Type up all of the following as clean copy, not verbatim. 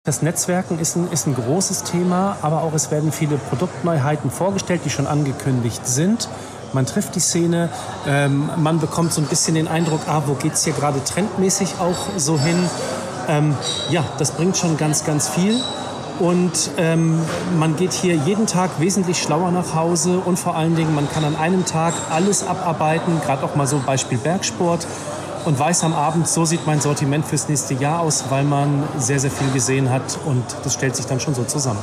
Das Netzwerken ist ein großes Thema, aber auch es werden viele Produktneuheiten vorgestellt, die schon angekündigt sind. Man trifft die Szene, man bekommt so ein bisschen den Eindruck, wo geht's hier gerade trendmäßig auch so hin. Das bringt schon ganz, ganz viel. Und man geht hier jeden Tag wesentlich schlauer nach Hause und vor allen Dingen, man kann an einem Tag alles abarbeiten, gerade auch mal so Beispiel Bergsport. Und weiß am Abend, so sieht mein Sortiment fürs nächste Jahr aus, weil man sehr, sehr viel gesehen hat und das stellt sich dann schon so zusammen.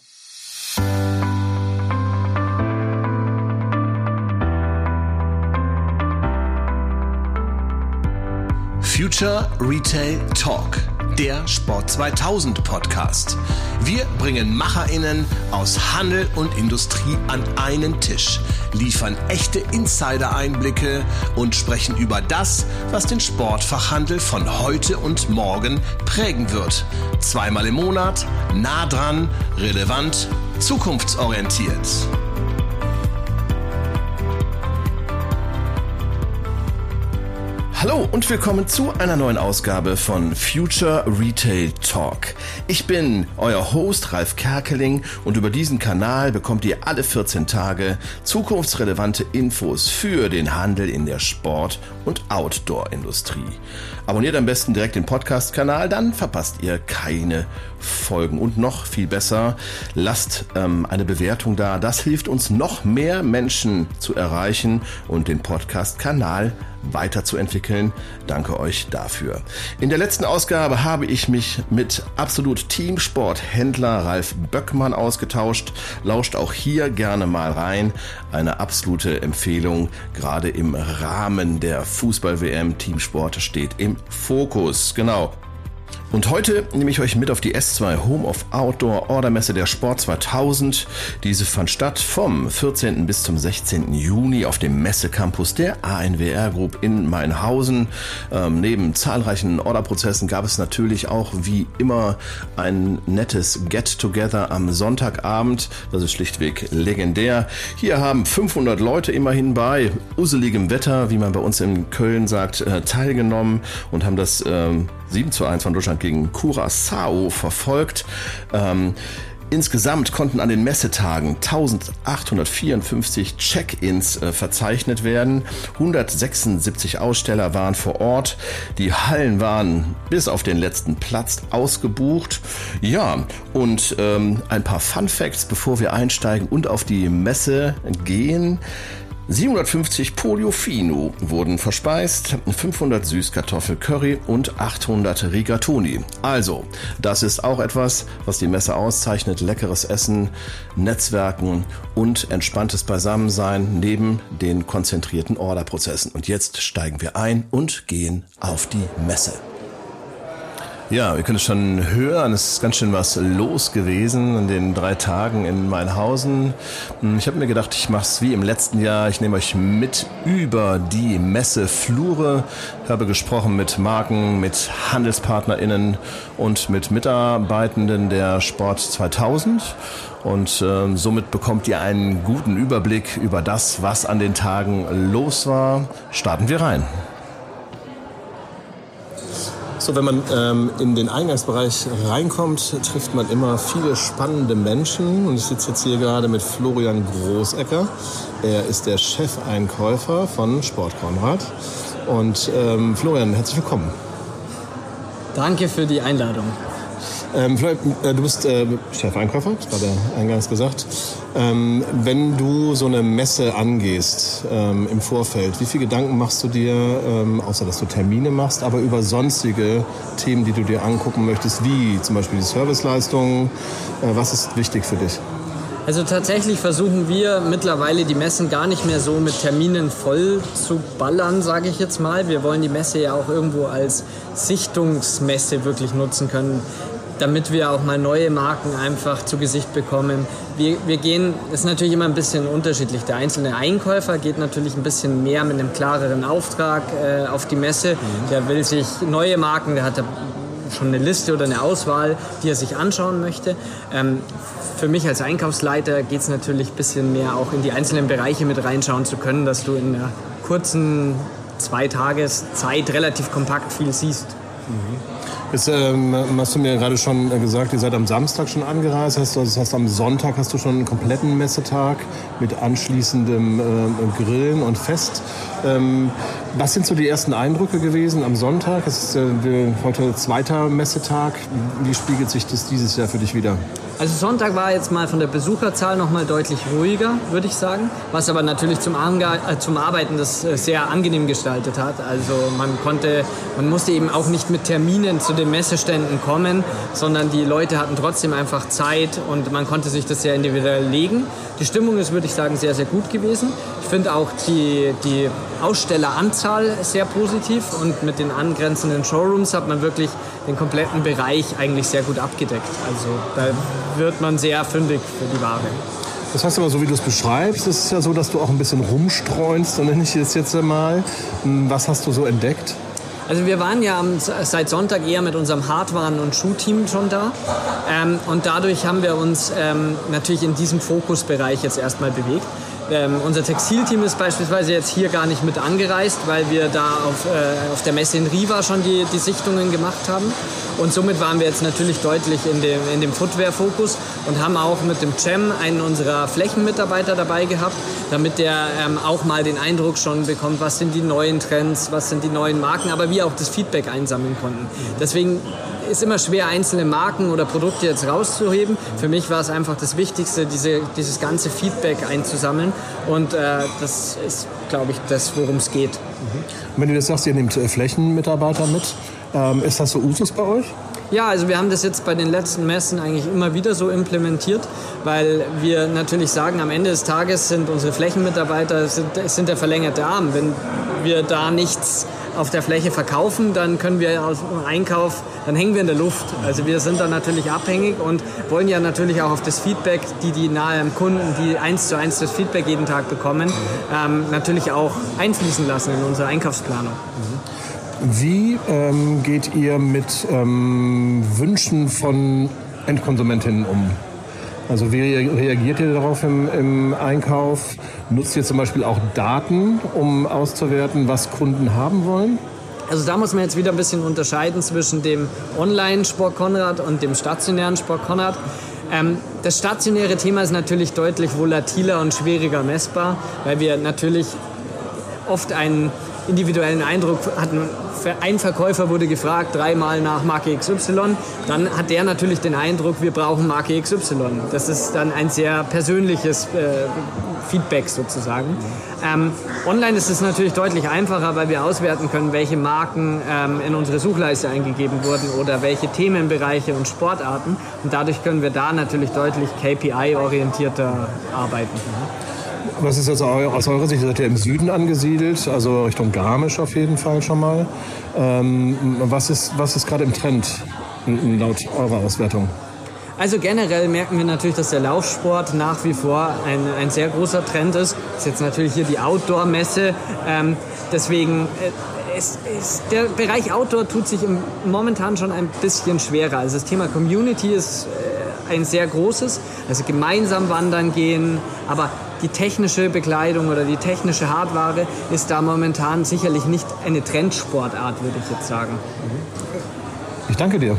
Future Retail Talk, der Sport 2000 Podcast. Wir bringen MacherInnen aus Handel und Industrie an einen Tisch, liefern echte Insider-Einblicke und sprechen über das, was den Sportfachhandel von heute und morgen prägen wird. Zweimal im Monat, nah dran, relevant, zukunftsorientiert. Hallo und willkommen zu einer neuen Ausgabe von Future Retail Talk. Ich bin euer Host Ralf Kerkeling und über diesen Kanal bekommt ihr alle 14 Tage zukunftsrelevante Infos für den Handel in der Sport- und Outdoor-Industrie. Abonniert am besten direkt den Podcast-Kanal, dann verpasst ihr keine Folgen. Und noch viel besser, lasst eine Bewertung da. Das hilft uns, noch mehr Menschen zu erreichen und den Podcast-Kanal weiterzuentwickeln. Danke euch dafür. In der letzten Ausgabe habe ich mich mit Absolut Teamsport-Händler Ralf Böckmann ausgetauscht. Lauscht auch hier gerne mal rein. Eine absolute Empfehlung, gerade im Rahmen der Fußball-WM. Teamsport steht im Fokus. Genau. Und heute nehme ich euch mit auf die S2 Home of Outdoor Ordermesse der Sport 2000. Diese fand statt vom 14. bis zum 16. Juni auf dem Messecampus der ANWR Group in Mainhausen. Neben zahlreichen Orderprozessen gab es natürlich auch wie immer ein nettes Get-Together am Sonntagabend. Das ist schlichtweg legendär. Hier haben 500 Leute immerhin bei usseligem Wetter, wie man bei uns in Köln sagt, teilgenommen und haben das 7:1 von Deutschland gegen Curaçao verfolgt. Insgesamt konnten an den Messetagen 1854 Check-ins verzeichnet werden. 176 Aussteller waren vor Ort. Die Hallen waren bis auf den letzten Platz ausgebucht. Ja, und ein paar Fun Facts, bevor wir einsteigen und auf die Messe gehen. 750 Polio Fino wurden verspeist, 500 Süßkartoffel-Curry und 800 Rigatoni. Also, das ist auch etwas, was die Messe auszeichnet. Leckeres Essen, Netzwerken und entspanntes Beisammensein neben den konzentrierten Orderprozessen. Und jetzt steigen wir ein und gehen auf die Messe. Ja, wir können es schon hören, es ist ganz schön was los gewesen in den 3 Tagen in Mainhausen. Ich habe mir gedacht, ich mache es wie im letzten Jahr. Ich nehme euch mit über die Messeflure. Ich habe gesprochen mit Marken, mit HandelspartnerInnen und mit Mitarbeitenden der Sport 2000. Und somit bekommt ihr einen guten Überblick über das, was an den Tagen los war. Starten wir rein. So, wenn man in den Eingangsbereich reinkommt, trifft man immer viele spannende Menschen. Und ich sitze jetzt hier gerade mit Florian Großecker. Er ist der Chefeinkäufer von Sport Konrad. Und Florian, herzlich willkommen. Danke für die Einladung. Florian, du bist Chefeinkäufer, das war der eingangs gesagt. Wenn du so eine Messe angehst im Vorfeld, wie viele Gedanken machst du dir, außer dass du Termine machst, aber über sonstige Themen, die du dir angucken möchtest, wie zum Beispiel die Serviceleistungen? Was ist wichtig für dich? Also tatsächlich versuchen wir mittlerweile die Messen gar nicht mehr so mit Terminen voll zu ballern, sage ich jetzt mal. Wir wollen die Messe ja auch irgendwo als Sichtungsmesse wirklich nutzen können, damit wir auch mal neue Marken einfach zu Gesicht bekommen. Wir gehen, ist natürlich immer ein bisschen unterschiedlich. Der einzelne Einkäufer geht natürlich ein bisschen mehr mit einem klareren Auftrag auf die Messe. Der will sich neue Marken, der hat schon eine Liste oder eine Auswahl, die er sich anschauen möchte. Für mich als Einkaufsleiter geht es natürlich ein bisschen mehr auch in die einzelnen Bereiche mit reinschauen zu können, dass du in einer kurzen 2 Tageszeit relativ kompakt viel siehst. Jetzt hast du mir gerade schon gesagt, ihr seid am Samstag schon angereist. Das heißt, am Sonntag hast du schon einen kompletten Messetag mit anschließendem Grillen und Fest. Was sind so die ersten Eindrücke gewesen am Sonntag? Es ist heute zweiter Messetag. Wie spiegelt sich das dieses Jahr für dich wider? Also Sonntag war jetzt mal von der Besucherzahl noch mal deutlich ruhiger, würde ich sagen. Was aber natürlich zum Arbeiten das sehr angenehm gestaltet hat. Also man musste eben auch nicht mit Terminen zu den Messeständen kommen, sondern die Leute hatten trotzdem einfach Zeit und man konnte sich das sehr individuell legen. Die Stimmung ist, würde ich sagen, sehr, sehr gut gewesen. Ich finde auch die Ausstelleranzahl sehr positiv und mit den angrenzenden Showrooms hat man wirklich den kompletten Bereich eigentlich sehr gut abgedeckt. Also da wird man sehr fündig für die Ware. Das heißt aber, so wie du es beschreibst, ist es ja so, dass du auch ein bisschen rumstreunst, und nenne ich es jetzt einmal. Was hast du so entdeckt? Also wir waren ja seit Sonntag eher mit unserem Hardwaren- und Schuhteam schon da. Und dadurch haben wir uns natürlich in diesem Fokusbereich jetzt erstmal bewegt. Unser Textilteam ist beispielsweise jetzt hier gar nicht mit angereist, weil wir da auf der Messe in Riva schon die Sichtungen gemacht haben. Und somit waren wir jetzt natürlich deutlich in dem Footwear-Fokus und haben auch mit dem Cem einen unserer Flächenmitarbeiter dabei gehabt, damit der auch mal den Eindruck schon bekommt, was sind die neuen Trends, was sind die neuen Marken, aber wir auch das Feedback einsammeln konnten. Deswegen ist immer schwer, einzelne Marken oder Produkte jetzt rauszuheben. Für mich war es einfach das Wichtigste, dieses ganze Feedback einzusammeln. Und das ist, glaube ich, das, worum es geht. Wenn du jetzt sagst, ihr nehmt Flächenmitarbeiter mit, ist das so Usus bei euch? Ja, also wir haben das jetzt bei den letzten Messen eigentlich immer wieder so implementiert, weil wir natürlich sagen, am Ende des Tages sind unsere Flächenmitarbeiter sind der verlängerte Arm. Wenn wir da nichts auf der Fläche verkaufen, dann können wir aus dem Einkauf, dann hängen wir in der Luft. Also wir sind da natürlich abhängig und wollen ja natürlich auch auf das Feedback, die nahe am Kunden, die 1:1 das Feedback jeden Tag bekommen, natürlich auch einfließen lassen in unsere Einkaufsplanung. Wie geht ihr mit Wünschen von Endkonsumentinnen um? Also wie reagiert ihr darauf im Einkauf? Nutzt ihr zum Beispiel auch Daten, um auszuwerten, was Kunden haben wollen? Also da muss man jetzt wieder ein bisschen unterscheiden zwischen dem Online-Sport Konrad und dem stationären Sport Konrad. Das stationäre Thema ist natürlich deutlich volatiler und schwieriger messbar, weil wir natürlich oft einen individuellen Eindruck hatten. Ein Verkäufer wurde gefragt, 3-mal nach Marke XY, dann hat der natürlich den Eindruck, wir brauchen Marke XY. Das ist dann ein sehr persönliches Feedback sozusagen. Online ist es natürlich deutlich einfacher, weil wir auswerten können, welche Marken in unsere Suchleiste eingegeben wurden oder welche Themenbereiche und Sportarten. Und dadurch können wir da natürlich deutlich KPI-orientierter arbeiten. Was ist jetzt aus eurer Sicht? Ihr seid ja im Süden angesiedelt, also Richtung Garmisch auf jeden Fall schon mal. Was ist gerade im Trend laut eurer Auswertung? Also generell merken wir natürlich, dass der Laufsport nach wie vor ein sehr großer Trend ist. Das ist jetzt natürlich hier die Outdoor-Messe. Deswegen der Bereich Outdoor tut sich momentan schon ein bisschen schwerer. Also das Thema Community ist ein sehr großes, also gemeinsam wandern gehen, aber die technische Bekleidung oder die technische Hardware ist da momentan sicherlich nicht eine Trendsportart, würde ich jetzt sagen. Ich danke dir.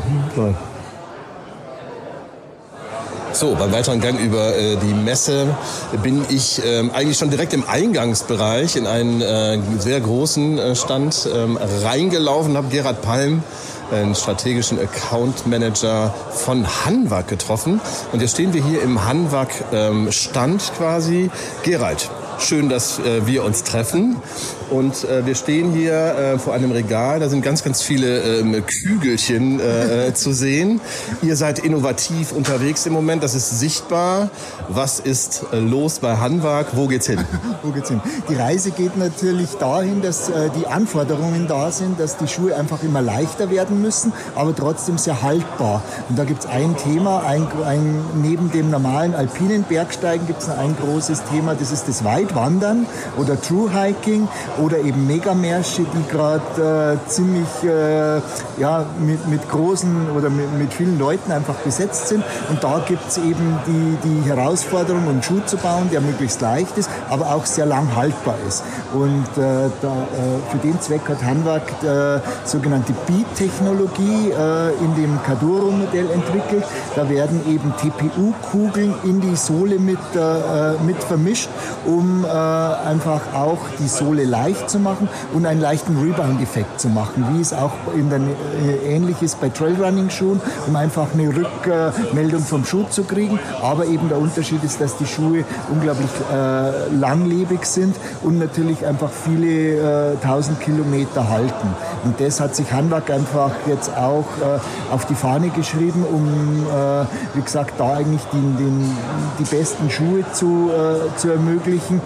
So, beim weiteren Gang über die Messe bin ich eigentlich schon direkt im Eingangsbereich in einen sehr großen Stand reingelaufen, habe Gerhard Palm, einen strategischen Account Manager von Hanwag getroffen. Und jetzt stehen wir hier im Hanwag Stand quasi. Gerald, schön, dass wir uns treffen. Und wir stehen hier vor einem Regal, da sind ganz, ganz viele Kügelchen zu sehen. Ihr seid innovativ unterwegs im Moment, das ist sichtbar. Was ist los bei Hanwag? Wo geht's hin? Wo geht's hin? Die Reise geht natürlich dahin, dass die Anforderungen da sind, dass die Schuhe einfach immer leichter werden müssen, aber trotzdem sehr haltbar. Und da gibt's ein Thema, neben dem normalen alpinen Bergsteigen gibt's ein großes Thema, das ist das Vibe Weitwandern oder True Hiking oder eben Megamärsche, die gerade ziemlich mit großen oder mit vielen Leuten einfach besetzt sind. Und da gibt es eben die Herausforderung, einen Schuh zu bauen, der möglichst leicht ist, aber auch sehr lang haltbar ist. Und für den Zweck hat Hanwag sogenannte Bead-Technologie in dem Kaduro-Modell entwickelt. Da werden eben TPU-Kugeln in die Sohle mit vermischt, um einfach auch die Sohle leicht zu machen und einen leichten Rebound-Effekt zu machen, wie es auch ähnlich ist bei Trailrunning-Schuhen, um einfach eine Rückmeldung vom Schuh zu kriegen. Aber eben der Unterschied ist, dass die Schuhe unglaublich langlebig sind und natürlich einfach viele 1000 Kilometer halten. Und das hat sich Hanwag einfach jetzt auch auf die Fahne geschrieben, um, wie gesagt, da eigentlich die besten Schuhe zu ermöglichen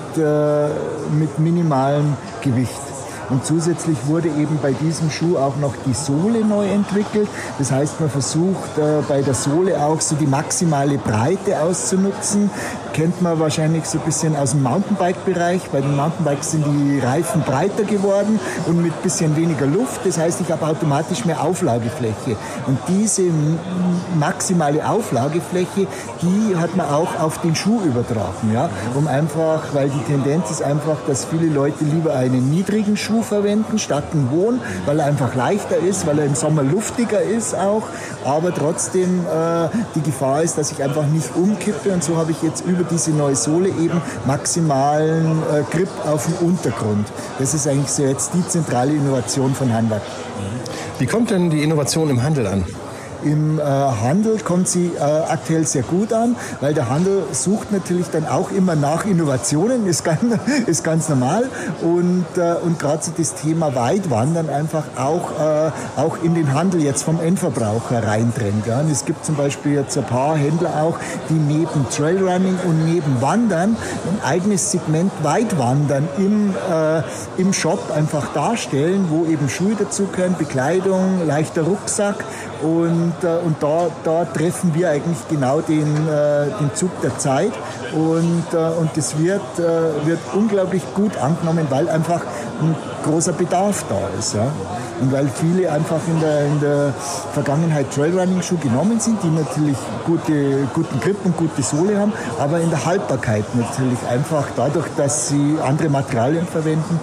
mit minimalem Gewicht. Und zusätzlich wurde eben bei diesem Schuh auch noch die Sohle neu entwickelt. Das heißt, man versucht bei der Sohle auch so die maximale Breite auszunutzen. Kennt man wahrscheinlich so ein bisschen aus dem Mountainbike-Bereich. Bei den Mountainbikes sind die Reifen breiter geworden und mit ein bisschen weniger Luft. Das heißt, ich habe automatisch mehr Auflagefläche. Und diese maximale Auflagefläche, die hat man auch auf den Schuh übertragen. Ja? Weil die Tendenz ist einfach, dass viele Leute lieber einen niedrigen Schuh verwenden statt einen hohen, weil er einfach leichter ist, weil er im Sommer luftiger ist auch, aber trotzdem die Gefahr ist, dass ich einfach nicht umkippe, und so habe ich jetzt über diese neue Sohle eben maximalen Grip auf dem Untergrund. Das ist eigentlich so jetzt die zentrale Innovation von Hanwag. Wie kommt denn die Innovation im Handel an? Im Handel kommt sie aktuell sehr gut an, weil der Handel sucht natürlich dann auch immer nach Innovationen, ist ganz normal. Und gerade so das Thema Weitwandern einfach auch in den Handel jetzt vom Endverbraucher reindrängt. Ja. Und es gibt zum Beispiel jetzt ein paar Händler auch, die neben Trailrunning und neben Wandern ein eigenes Segment Weitwandern im Shop einfach darstellen, wo eben Schuhe dazugehören, Bekleidung, leichter Rucksack. Und da treffen wir eigentlich genau den Zug der Zeit. Und das wird unglaublich gut angenommen, weil einfach ein großer Bedarf da ist. Ja? Und weil viele einfach in der Vergangenheit Trailrunning-Schuhe genommen sind, die natürlich guten Grip und gute Sohle haben, aber in der Haltbarkeit natürlich einfach dadurch, dass sie andere Materialien verwenden,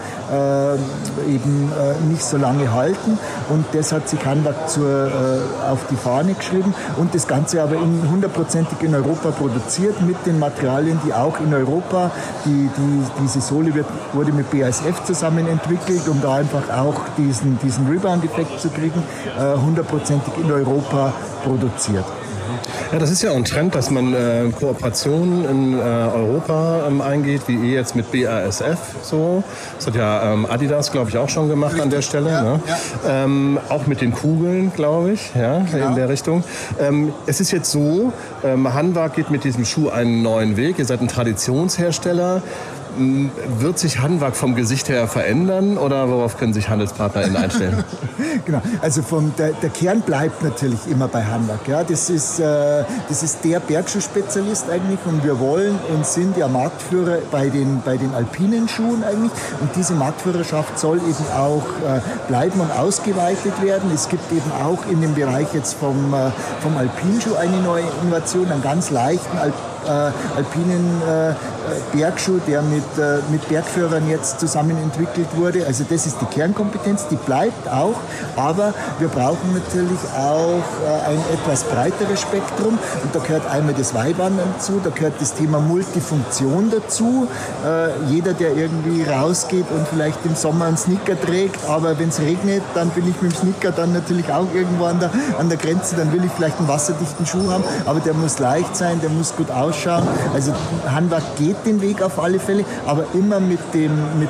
eben nicht so lange halten. Und das hat sich Hanwag auf die Fahne geschrieben und das Ganze aber 100%ig in Europa produziert mit den Materialien, die auch in Europa, diese Sohle wurde mit BASF zusammen entwickelt, um da einfach auch diesen Rebound-Effekt zu kriegen, 100%ig in Europa produziert. Ja, das ist ja auch ein Trend, dass man Kooperationen in Europa eingeht, wie jetzt mit BASF so. Das hat ja Adidas, glaube ich, auch schon gemacht. Richtig. An der Stelle. Ja, ne? Ja. Auch mit den Kugeln, glaube ich, ja, genau. In der Richtung. Es ist jetzt so, Hanwag geht mit diesem Schuh einen neuen Weg. Ihr seid ein Traditionshersteller. Wird sich Hanwag vom Gesicht her verändern oder worauf können sich HandelspartnerInnen einstellen? Genau, also der Kern bleibt natürlich immer bei Hanwag. Ja. Das ist der Bergschuh-Spezialist eigentlich und wir wollen und sind ja Marktführer bei den alpinen Schuhen eigentlich und diese Marktführerschaft soll eben auch bleiben und ausgeweitet werden. Es gibt eben auch in dem Bereich jetzt vom Alpinschuh eine neue Innovation, einen ganz leichten alpinen Bergschuh, der mit Bergführern jetzt zusammen entwickelt wurde. Also das ist die Kernkompetenz, die bleibt auch, aber wir brauchen natürlich auch ein etwas breiteres Spektrum und da gehört einmal das Weitwandern dazu, da gehört das Thema Multifunktion dazu. Jeder, der irgendwie rausgeht und vielleicht im Sommer einen Sneaker trägt, aber wenn es regnet, dann bin ich mit dem Sneaker dann natürlich auch irgendwo an der Grenze, dann will ich vielleicht einen wasserdichten Schuh haben, aber der muss leicht sein, der muss gut ausschauen. Also Hanwag geht den Weg auf alle Fälle, aber immer mit dem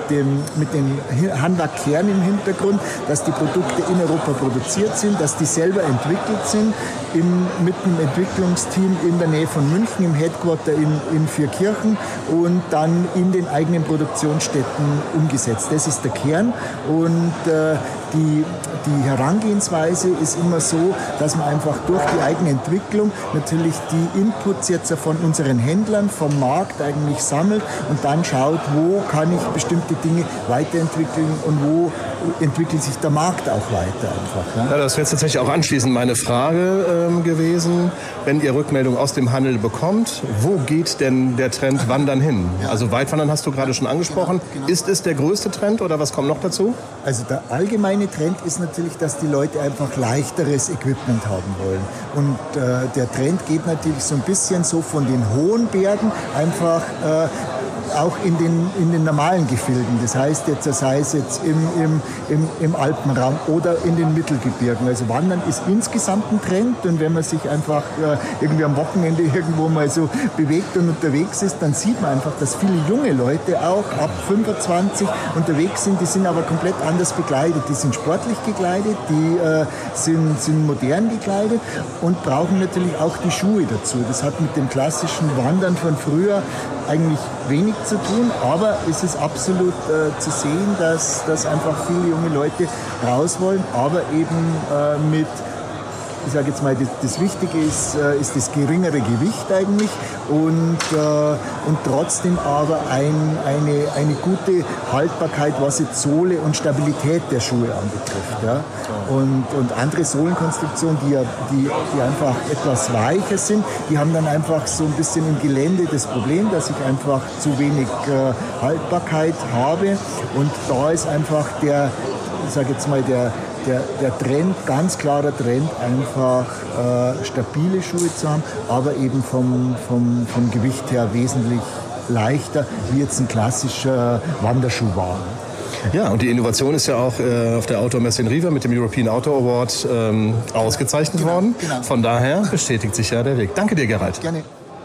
Hanwag-Kern im Hintergrund, dass die Produkte in Europa produziert sind, dass die selber entwickelt sind, mit einem Entwicklungsteam in der Nähe von München, im Headquarter in Vierkirchen und dann in den eigenen Produktionsstätten umgesetzt. Das ist der Kern und die Herangehensweise ist immer so, dass man einfach durch die eigene Entwicklung natürlich die Inputs jetzt von unseren Händlern vom Markt eigentlich sammelt und dann schaut, wo kann ich bestimmte Dinge weiterentwickeln und wo entwickelt sich der Markt auch weiter einfach. Ne? Ja, das wäre jetzt tatsächlich auch anschließend meine Frage gewesen. Wenn ihr Rückmeldung aus dem Handel bekommt, wo geht denn der Trend Wandern hin? Ja. Also Weitwandern hast du gerade schon angesprochen. Genau. Ist es der größte Trend oder was kommt noch dazu? Also der allgemeine Trend ist natürlich, dass die Leute einfach leichteres Equipment haben wollen. Und der Trend geht natürlich so ein bisschen so von den hohen Bergen einfach auch in den normalen Gefilden. Das heißt, sei es jetzt im Alpenraum oder in den Mittelgebirgen. Also Wandern ist insgesamt ein Trend und wenn man sich einfach irgendwie am Wochenende irgendwo mal so bewegt und unterwegs ist, dann sieht man einfach, dass viele junge Leute auch ab 25 unterwegs sind. Die sind aber komplett anders bekleidet. Die sind sportlich gekleidet, die sind modern gekleidet und brauchen natürlich auch die Schuhe dazu. Das hat mit dem klassischen Wandern von früher eigentlich wenig zu tun, aber es ist absolut zu sehen, dass einfach viele junge Leute raus wollen, aber eben mit, ich sage jetzt mal, das Wichtige ist das geringere Gewicht eigentlich und trotzdem aber eine gute Haltbarkeit, was jetzt Sohle und Stabilität der Schuhe anbetrifft. Ja? Und andere Sohlenkonstruktionen, die einfach etwas weicher sind, die haben dann einfach so ein bisschen im Gelände das Problem, dass ich einfach zu wenig Haltbarkeit habe und da ist einfach der Trend, ganz klarer Trend, einfach stabile Schuhe zu haben, aber eben vom Gewicht her wesentlich leichter, wie jetzt ein klassischer Wanderschuh war. Ja, und die Innovation ist ja auch auf der Outdoor-Messe in Riva mit dem European Outdoor Award ausgezeichnet worden. Genau. Von daher bestätigt sich ja der Weg. Danke dir, Gerald. Gerne.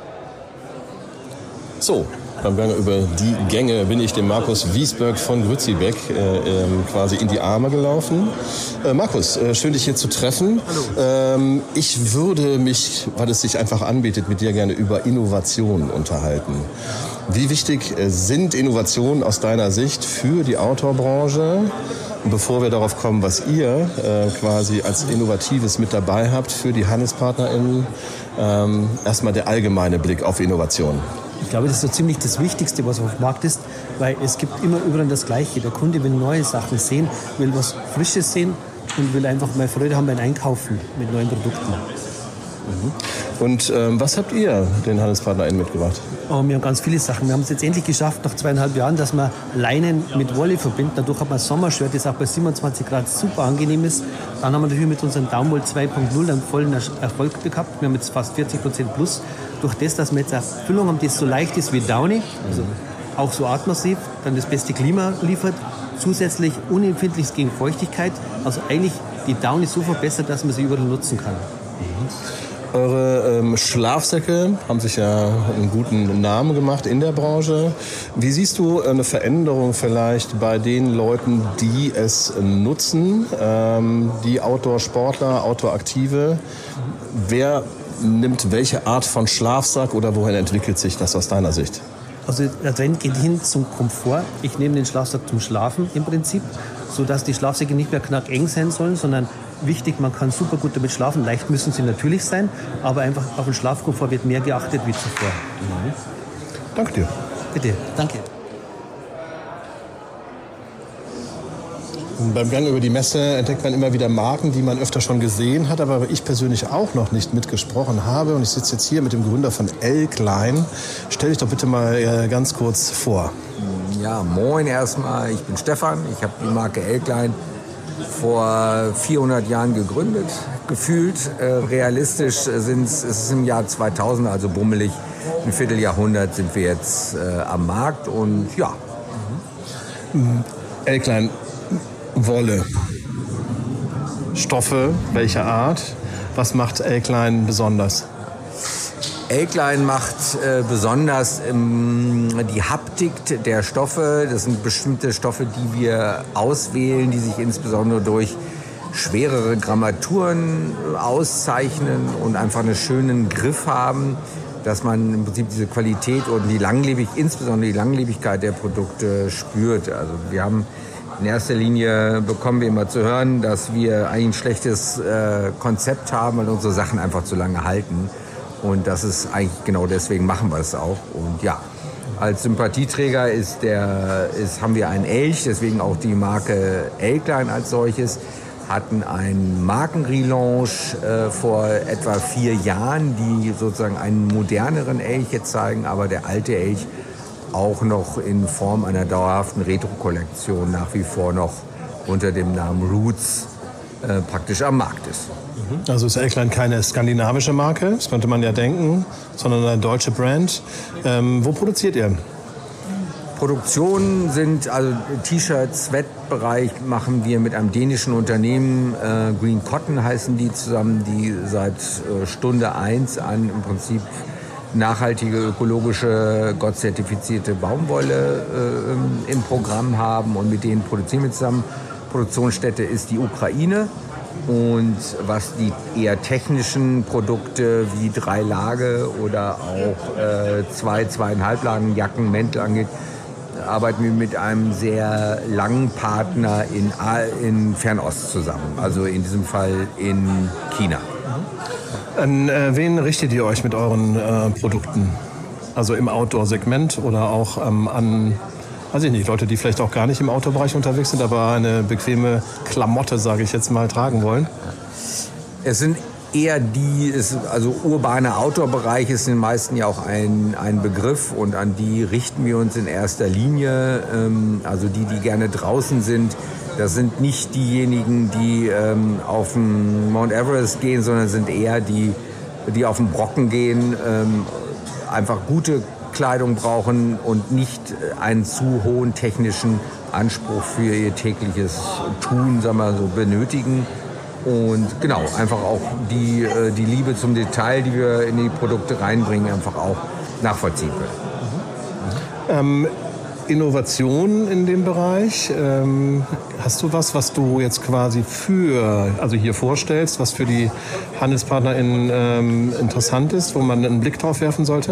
So, beim Gang über die Gänge bin ich dem Markus Wiesberg von Grützibeck quasi in die Arme gelaufen. Markus, schön dich hier zu treffen. Hallo. Ich würde mich, weil es sich einfach anbietet, mit dir gerne über Innovationen unterhalten. Wie wichtig sind Innovationen aus deiner Sicht für die Outdoor-Branche? Und bevor wir darauf kommen, was ihr quasi als Innovatives mit dabei habt für die HandelspartnerInnen, erstmal der allgemeine Blick auf Innovation. Ich glaube, das ist so ziemlich das Wichtigste, was auf dem Markt ist, weil es gibt immer überall das Gleiche. Der Kunde will neue Sachen sehen, will was Frisches sehen und will einfach mal Freude haben beim Einkaufen mit neuen Produkten. Und was habt ihr den HandelspartnerInnen mitgebracht? Oh, wir haben ganz viele Sachen. Wir haben es jetzt endlich geschafft, nach 2,5 Jahren, dass wir Leinen mit Wolle verbinden. Dadurch hat man ein Sommershirt, das auch bei 27 Grad super angenehm ist. Dann haben wir natürlich mit unserem Downwool 2.0 einen vollen Erfolg gehabt. Wir haben jetzt fast 40% plus. Durch das, dass wir jetzt eine Füllung haben, die so leicht ist wie Downy, also auch so atmosiv, dann das beste Klima liefert, zusätzlich unempfindlich gegen Feuchtigkeit. Also eigentlich die Downy so verbessert, dass man sie überall nutzen kann. Eure Schlafsäcke haben sich ja einen guten Namen gemacht in der Branche. Wie siehst du eine Veränderung vielleicht bei den Leuten, die es nutzen, die Outdoor-Sportler, Outdoor-Aktive? Wer nimmt welche Art von Schlafsack oder wohin entwickelt sich das aus deiner Sicht? Also der Trend geht hin zum Komfort. Ich nehme den Schlafsack zum Schlafen im Prinzip, sodass die Schlafsäcke nicht mehr knackeng sein sollen, sondern wichtig, man kann super gut damit schlafen. Leicht müssen sie natürlich sein, aber einfach auf den Schlafkomfort wird mehr geachtet wie zuvor. Danke dir. Bitte, danke. Beim Gang über die Messe entdeckt man immer wieder Marken, die man öfter schon gesehen hat, aber ich persönlich auch noch nicht mitgesprochen habe. Und ich sitze jetzt hier mit dem Gründer von L-Klein. Stell dich doch bitte mal ganz kurz vor. Ja, moin erstmal. Ich bin Stefan. Ich habe die Marke L-Klein vor 400 Jahren gegründet. Gefühlt realistisch ist es im Jahr 2000, also bummelig. Ein Vierteljahrhundert sind wir jetzt am Markt und ja. L-Klein. Wolle. Stoffe, welcher Art? Was macht L-Klein besonders? L-Klein macht besonders die Haptik der Stoffe. Das sind bestimmte Stoffe, die wir auswählen, die sich insbesondere durch schwerere Grammaturen auszeichnen und einfach einen schönen Griff haben, dass man im Prinzip diese Qualität und insbesondere die Langlebigkeit der Produkte spürt. Also wir haben In erster Linie bekommen wir immer zu hören, dass wir eigentlich ein schlechtes Konzept haben, weil unsere Sachen einfach zu lange halten. Und das ist eigentlich genau deswegen machen wir es auch. Und ja, als Sympathieträger haben wir einen Elch, deswegen auch die Marke Elklein als solches. Hatten einen Markenrelaunch vor etwa 4 Jahren, die sozusagen einen moderneren Elch jetzt zeigen, aber der alte Elch auch noch in Form einer dauerhaften Retro-Kollektion nach wie vor noch unter dem Namen Roots praktisch am Markt ist. Also ist Elklein keine skandinavische Marke, das könnte man ja denken, sondern eine deutsche Brand. Wo produziert ihr? Produktionen sind, also T-Shirts, Wettbereich machen wir mit einem dänischen Unternehmen, Green Cotton heißen die zusammen, die seit Stunde 1 an im Prinzip nachhaltige, ökologische, gottzertifizierte Baumwolle im Programm haben und mit denen produzieren wir zusammen. Produktionsstätte ist die Ukraine. Und was die eher technischen Produkte wie 3 Lage oder auch 2,5 Lagen Jacken, Mäntel angeht, arbeiten wir mit einem sehr langen Partner in Fernost zusammen, also in diesem Fall in China. An wen richtet ihr euch mit euren Produkten? Also im Outdoor-Segment oder auch an, weiß ich nicht, Leute, die vielleicht auch gar nicht im Outdoor-Bereich unterwegs sind, aber eine bequeme Klamotte, sage ich jetzt mal, tragen wollen? Es sind eher also urbane Outdoor-Bereich ist den meisten ja auch ein Begriff und an die richten wir uns in erster Linie. Also die gerne draußen sind, das sind nicht diejenigen, die auf den Mount Everest gehen, sondern sind eher die auf den Brocken gehen, einfach gute Kleidung brauchen und nicht einen zu hohen technischen Anspruch für ihr tägliches Tun, sagen wir so, benötigen. Und genau, einfach auch die Liebe zum Detail, die wir in die Produkte reinbringen, einfach auch nachvollziehen können. Innovation in dem Bereich. Hast du was du jetzt quasi also hier vorstellst, was für die HandelspartnerInnen interessant ist, wo man einen Blick drauf werfen sollte?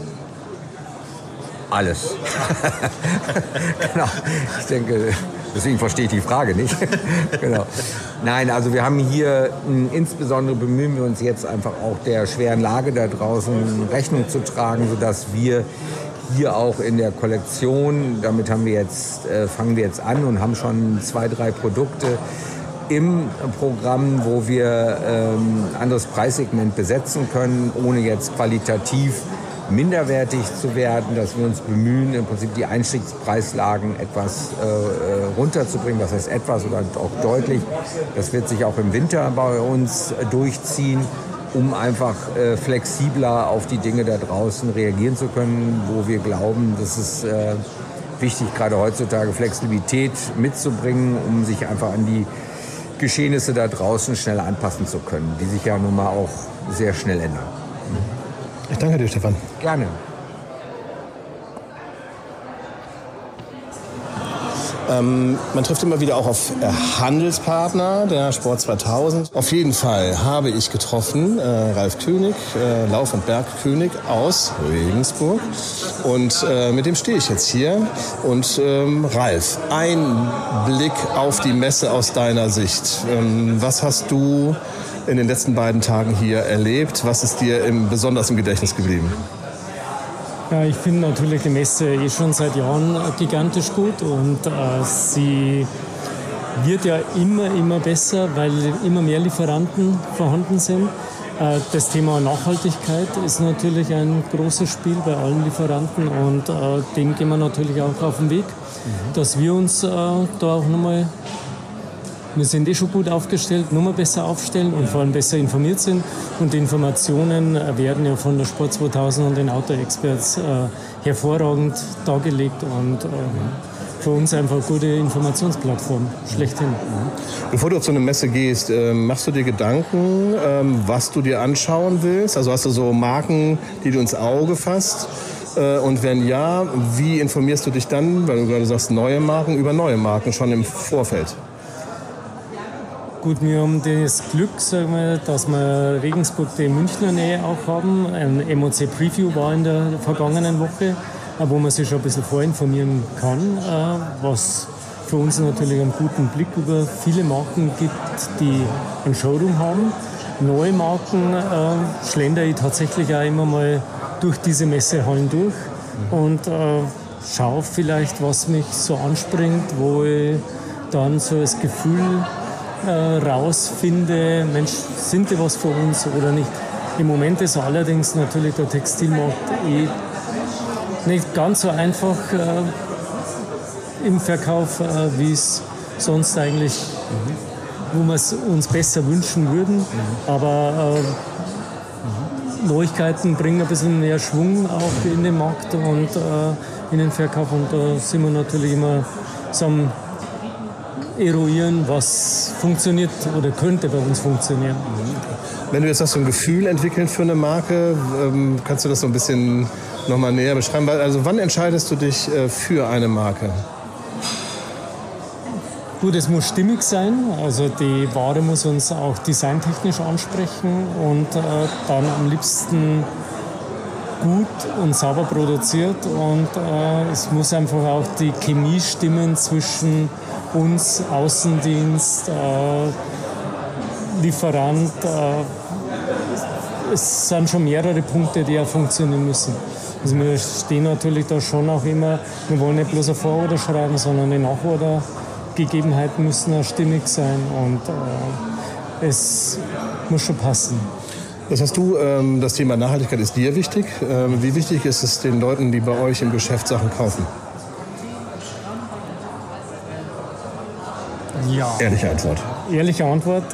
Alles. Genau. Ich denke, deswegen verstehe ich die Frage nicht. Genau. Nein, also wir haben hier, insbesondere bemühen wir uns jetzt einfach auch der schweren Lage da draußen Rechnung zu tragen, sodass wir hier auch in der Kollektion, damit fangen wir jetzt an und haben schon 2, 3 Produkte im Programm, wo wir ein anderes Preissegment besetzen können, ohne jetzt qualitativ minderwertig zu werden, dass wir uns bemühen, im Prinzip die Einstiegspreislagen etwas runterzubringen. Das heißt etwas oder auch deutlich. Das wird sich auch im Winter bei uns durchziehen, um einfach flexibler auf die Dinge da draußen reagieren zu können, wo wir glauben, das ist wichtig, gerade heutzutage Flexibilität mitzubringen, um sich einfach an die Geschehnisse da draußen schneller anpassen zu können, die sich ja nun mal auch sehr schnell ändern. Ich danke dir, Stefan. Gerne. Man trifft immer wieder auch auf Handelspartner der Sport 2000. Auf jeden Fall habe ich getroffen Ralf König, Lauf- und Bergkönig aus Regensburg. Und mit dem stehe ich jetzt hier. Und Ralf, ein Blick auf die Messe aus deiner Sicht. Was hast du in den letzten beiden Tagen hier erlebt? Was ist dir besonders im Gedächtnis geblieben? Ja, ich finde natürlich die Messe schon seit Jahren gigantisch gut und sie wird ja immer besser, weil immer mehr Lieferanten vorhanden sind. Das Thema Nachhaltigkeit ist natürlich ein großes Spiel bei allen Lieferanten und dem gehen wir natürlich auch auf den Weg, dass wir uns da auch nochmal, wir sind schon gut aufgestellt, nochmal besser aufstellen und vor allem besser informiert sind. Und die Informationen werden ja von der Sport 2000 und den Outdoor-Experts hervorragend dargelegt und für uns einfach eine gute Informationsplattform, schlechthin. Bevor du auf so eine Messe gehst, machst du dir Gedanken, was du dir anschauen willst? Also hast du so Marken, die du ins Auge fasst? Und wenn ja, wie informierst du dich dann, weil du gerade sagst, neue Marken, über neue Marken schon im Vorfeld? Gut, wir haben das Glück, sagen wir, dass wir Regensburg die Münchner Nähe auch haben. Ein MOC-Preview war in der vergangenen Woche, wo man sich schon ein bisschen vorinformieren kann, was für uns natürlich einen guten Blick über viele Marken gibt, die einen Showroom haben. Neue Marken schlendere ich tatsächlich auch immer mal durch diese Messehallen durch und schaue vielleicht, was mich so anspringt, wo ich dann so das Gefühl rausfinde, Mensch, sind die was für uns oder nicht. Im Moment ist allerdings natürlich der Textilmarkt nicht ganz so einfach im Verkauf, wie es sonst eigentlich, wo wir es uns besser wünschen würden. Aber Neuigkeiten bringen ein bisschen mehr Schwung auch in den Markt und in den Verkauf. Und da sind wir natürlich immer so am eruieren, was funktioniert oder könnte bei uns funktionieren. Wenn du jetzt so ein Gefühl entwickeln für eine Marke, kannst du das so ein bisschen nochmal näher beschreiben? Also wann entscheidest du dich für eine Marke? Gut, es muss stimmig sein, also die Ware muss uns auch designtechnisch ansprechen und dann am liebsten gut und sauber produziert und es muss einfach auch die Chemie stimmen zwischen uns, Außendienst, Lieferant. Es sind schon mehrere Punkte, die ja funktionieren müssen. Also wir stehen natürlich da schon auch immer, wir wollen nicht bloß eine Vororder schreiben, sondern die Nachordergegebenheiten müssen auch stimmig sein und es muss schon passen. Das heißt, das Thema Nachhaltigkeit ist dir wichtig. Wie wichtig ist es den Leuten, die bei euch im Geschäft Sachen kaufen? Ja. Ehrliche Antwort. Ehrliche Antwort.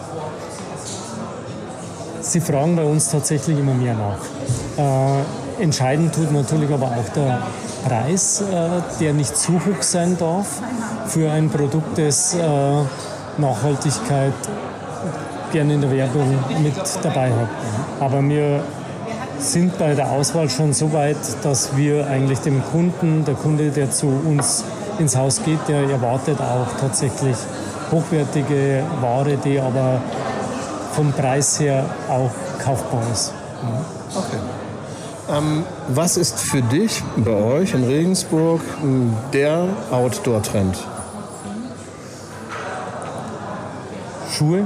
Sie fragen bei uns tatsächlich immer mehr nach. Entscheidend tut natürlich aber auch der Preis, der nicht zu hoch sein darf für ein Produkt, das Nachhaltigkeit gerne in der Werbung mit dabei hat. Aber wir sind bei der Auswahl schon so weit, dass wir eigentlich dem Kunden, der Kunde, der zu uns ins Haus geht, der erwartet auch tatsächlich hochwertige Ware, die aber vom Preis her auch kaufbar ist. Okay. Was ist für dich bei euch in Regensburg der Outdoor-Trend? Schuhe.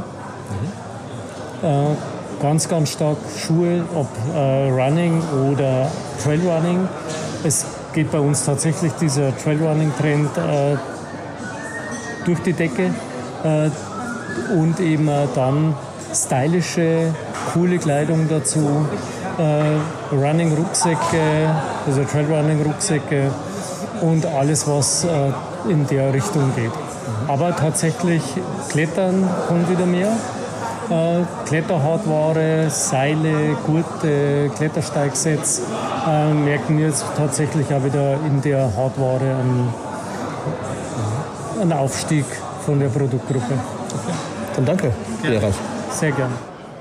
Ganz, ganz stark Schuhe, ob Running oder Trailrunning. Es geht bei uns tatsächlich dieser Trailrunning-Trend durch die Decke und eben dann stylische, coole Kleidung dazu, Running-Rucksäcke, also Trailrunning-Rucksäcke und alles, was in der Richtung geht. Aber tatsächlich Klettern kommt wieder mehr. Kletterhardware, Seile, Gurte, Klettersteigsets merken wir jetzt tatsächlich auch wieder in der Hardware einen Aufstieg von der Produktgruppe. Okay. Dann danke, Ralf. Sehr gerne.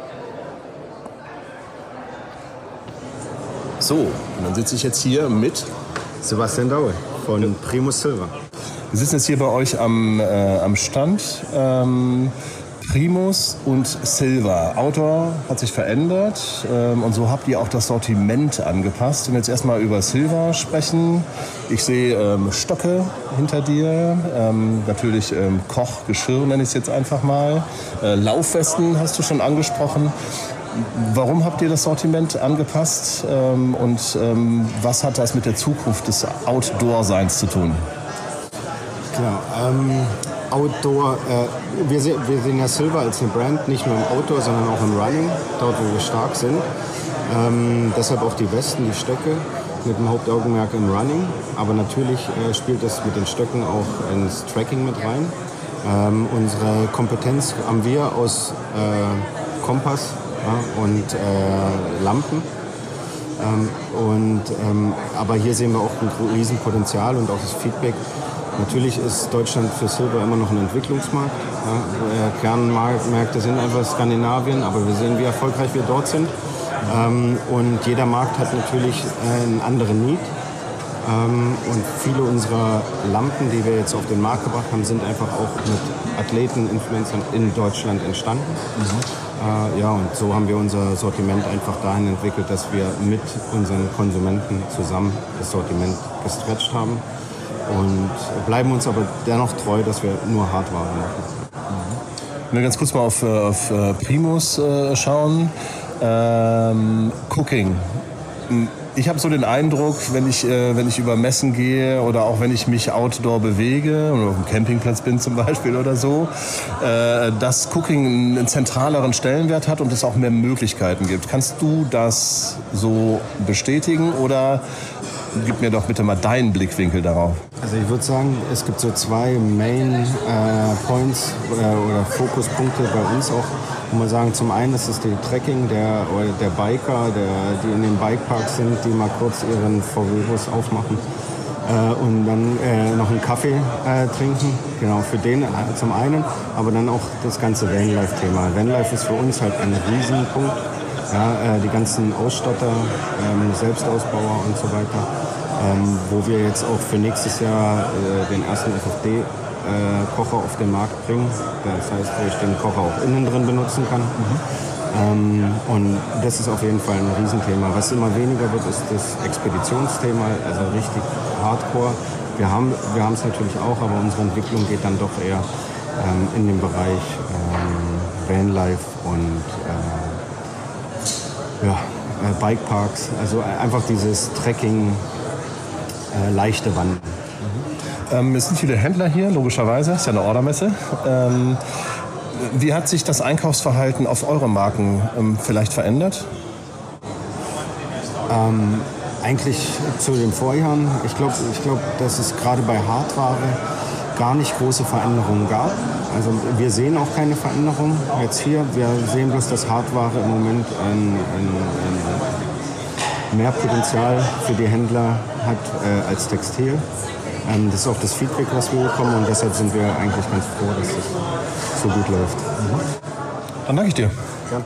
So, und dann sitze ich jetzt hier mit Sebastian Daue von Primus Silver. Wir sitzen jetzt hier bei euch am Stand. Primus und Silver. Outdoor hat sich verändert und so habt ihr auch das Sortiment angepasst. Wenn wir jetzt erstmal über Silver sprechen, ich sehe Stöcke hinter dir, natürlich Kochgeschirr nenne ich es jetzt einfach mal. Laufwesten hast du schon angesprochen. Warum habt ihr das Sortiment angepasst und was hat das mit der Zukunft des Outdoor-Seins zu tun? Klar, Outdoor, wir sehen ja Silver als eine Brand, nicht nur im Outdoor, sondern auch im Running, dort wo wir stark sind. Deshalb auch die Westen, die Stöcke mit dem Hauptaugenmerk im Running. Aber natürlich spielt das mit den Stöcken auch ins Tracking mit rein. Unsere Kompetenz haben wir aus Kompass und Lampen. Aber hier sehen wir auch ein Riesenpotenzial und auch das Feedback. Natürlich ist Deutschland für Silver immer noch ein Entwicklungsmarkt. Ja. Kernmärkte sind einfach Skandinavien, aber wir sehen, wie erfolgreich wir dort sind. Und jeder Markt hat natürlich einen anderen Need. Und viele unserer Lampen, die wir jetzt auf den Markt gebracht haben, sind einfach auch mit Athleten, Influencern in Deutschland entstanden. Ja, und so haben wir unser Sortiment einfach dahin entwickelt, dass wir mit unseren Konsumenten zusammen das Sortiment gestretcht haben. und bleiben uns aber dennoch treu, dass wir nur Hardware machen. Wenn wir ganz kurz mal auf Primus schauen. Cooking. Ich habe so den Eindruck, wenn ich über Messen gehe oder auch wenn ich mich outdoor bewege oder auf dem Campingplatz bin zum Beispiel oder so, dass Cooking einen zentraleren Stellenwert hat und es auch mehr Möglichkeiten gibt. Kannst du das so bestätigen oder gib mir doch bitte mal deinen Blickwinkel darauf? Also ich würde sagen, es gibt so zwei Main Points oder Fokuspunkte bei uns auch. Ich muss sagen, zum einen ist es die Trekking, der Biker, die in den Bikeparks sind, die mal kurz ihren VW-Bus aufmachen und dann noch einen Kaffee trinken. Genau, für den zum einen, aber dann auch das ganze Vanlife-Thema. Vanlife ist für uns halt ein Riesenpunkt. Ja, die ganzen Ausstatter, Selbstausbauer und so weiter, wo wir jetzt auch für nächstes Jahr den ersten FFD-Kocher auf den Markt bringen. Das heißt, wo ich den Kocher auch innen drin benutzen kann. Und das ist auf jeden Fall ein Riesenthema. Was immer weniger wird, ist das Expeditionsthema, also richtig hardcore. Wir haben es natürlich auch, aber unsere Entwicklung geht dann doch eher in den Bereich Vanlife und Bikeparks, also einfach dieses Trekking, leichte Wandern. Es sind viele Händler hier, logischerweise, ist ja eine Ordermesse. Wie hat sich das Einkaufsverhalten auf eure Marken vielleicht verändert? Eigentlich zu den Vorjahren. Ich glaube, dass es gerade bei Hardware gar nicht große Veränderungen gab. Also wir sehen auch keine Veränderung jetzt hier. Wir sehen bloß, dass Hardware im Moment ein mehr Potenzial für die Händler hat als Textil. Das ist auch das Feedback, was wir bekommen und deshalb sind wir eigentlich ganz froh, dass es so gut läuft. Dann danke ich dir. Ja.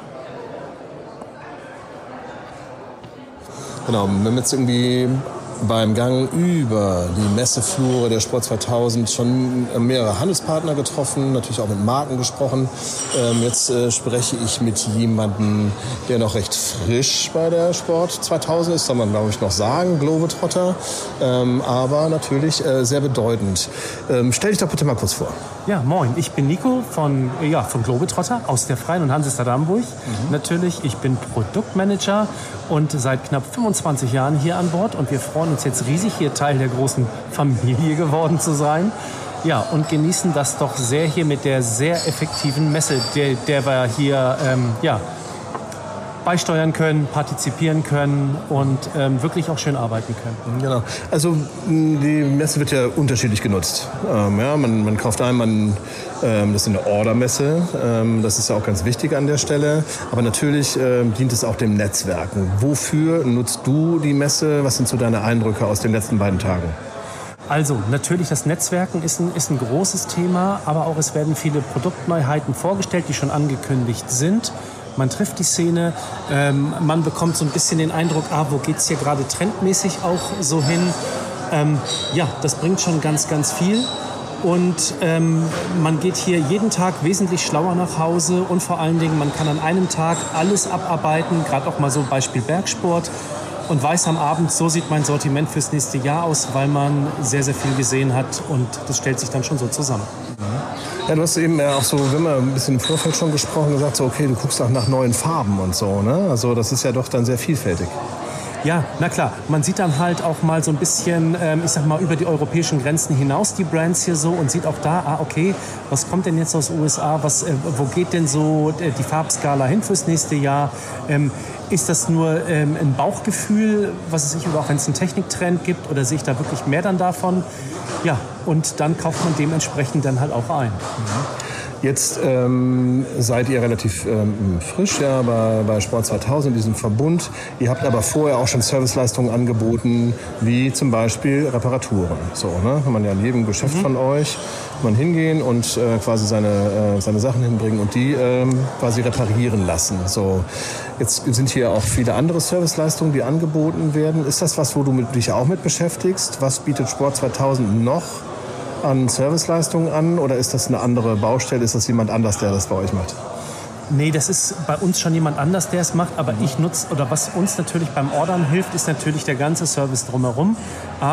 Genau, wir haben jetzt irgendwie beim Gang über die Messeflure der Sport 2000 schon mehrere Handelspartner getroffen, natürlich auch mit Marken gesprochen. Jetzt spreche ich mit jemandem, der noch recht frisch bei der Sport 2000 ist, soll man glaube ich noch sagen, Globetrotter, aber natürlich sehr bedeutend. Stell dich doch bitte mal kurz vor. Ja, moin, ich bin Nico von Globetrotter aus der Freien und Hansestadt Hamburg. Natürlich, ich bin Produktmanager und seit knapp 25 Jahren hier an Bord und wir freuen uns jetzt riesig, hier Teil der großen Familie geworden zu sein. Ja, und genießen das doch sehr hier mit der sehr effektiven Messe, der wir hier beisteuern können, partizipieren können und wirklich auch schön arbeiten können. Genau. Also die Messe wird ja unterschiedlich genutzt. Man kauft ein, das ist eine Ordermesse, das ist ja auch ganz wichtig an der Stelle. Aber natürlich dient es auch dem Netzwerken. Wofür nutzt du die Messe? Was sind so deine Eindrücke aus den letzten beiden Tagen? Also natürlich, das Netzwerken ist ein großes Thema, aber auch es werden viele Produktneuheiten vorgestellt, die schon angekündigt sind. Man trifft die Szene, man bekommt so ein bisschen den Eindruck, wo geht's hier gerade trendmäßig auch so hin. Das bringt schon ganz, ganz viel. Und man geht hier jeden Tag wesentlich schlauer nach Hause und vor allen Dingen, man kann an einem Tag alles abarbeiten, gerade auch mal so Beispiel Bergsport. Und weiß am Abend, so sieht mein Sortiment fürs nächste Jahr aus, weil man sehr, sehr viel gesehen hat und das stellt sich dann schon so zusammen. Ja, du hast eben auch so, wenn wir ein bisschen im Vorfeld schon gesprochen, gesagt, so, okay, du guckst auch nach neuen Farben und so, ne? Also das ist ja doch dann sehr vielfältig. Ja, na klar. Man sieht dann halt auch mal so ein bisschen, über die europäischen Grenzen hinaus die Brands hier so und sieht auch da, okay, was kommt denn jetzt aus den USA? Wo geht denn so die Farbskala hin fürs nächste Jahr? Ist das nur ein Bauchgefühl, auch wenn es einen Techniktrend gibt, oder sehe ich da wirklich mehr dann davon? Ja, und dann kauft man dementsprechend dann halt auch ein. Jetzt seid ihr relativ frisch bei Sport 2000, diesem Verbund. Ihr habt aber vorher auch schon Serviceleistungen angeboten, wie zum Beispiel Reparaturen. So, ne? Kann man ja in jedem Geschäft von euch hingehen und quasi seine Sachen hinbringen und die quasi reparieren lassen. So, jetzt sind hier auch viele andere Serviceleistungen, die angeboten werden. Ist das was, wo du dich auch mit beschäftigst? Was bietet Sport 2000 noch an Serviceleistungen an oder ist das eine andere Baustelle? Ist das jemand anders, der das bei euch macht? Nee, das ist bei uns schon jemand anders, der es macht. Aber ich nutze, oder was uns natürlich beim Ordern hilft, ist natürlich der ganze Service drumherum.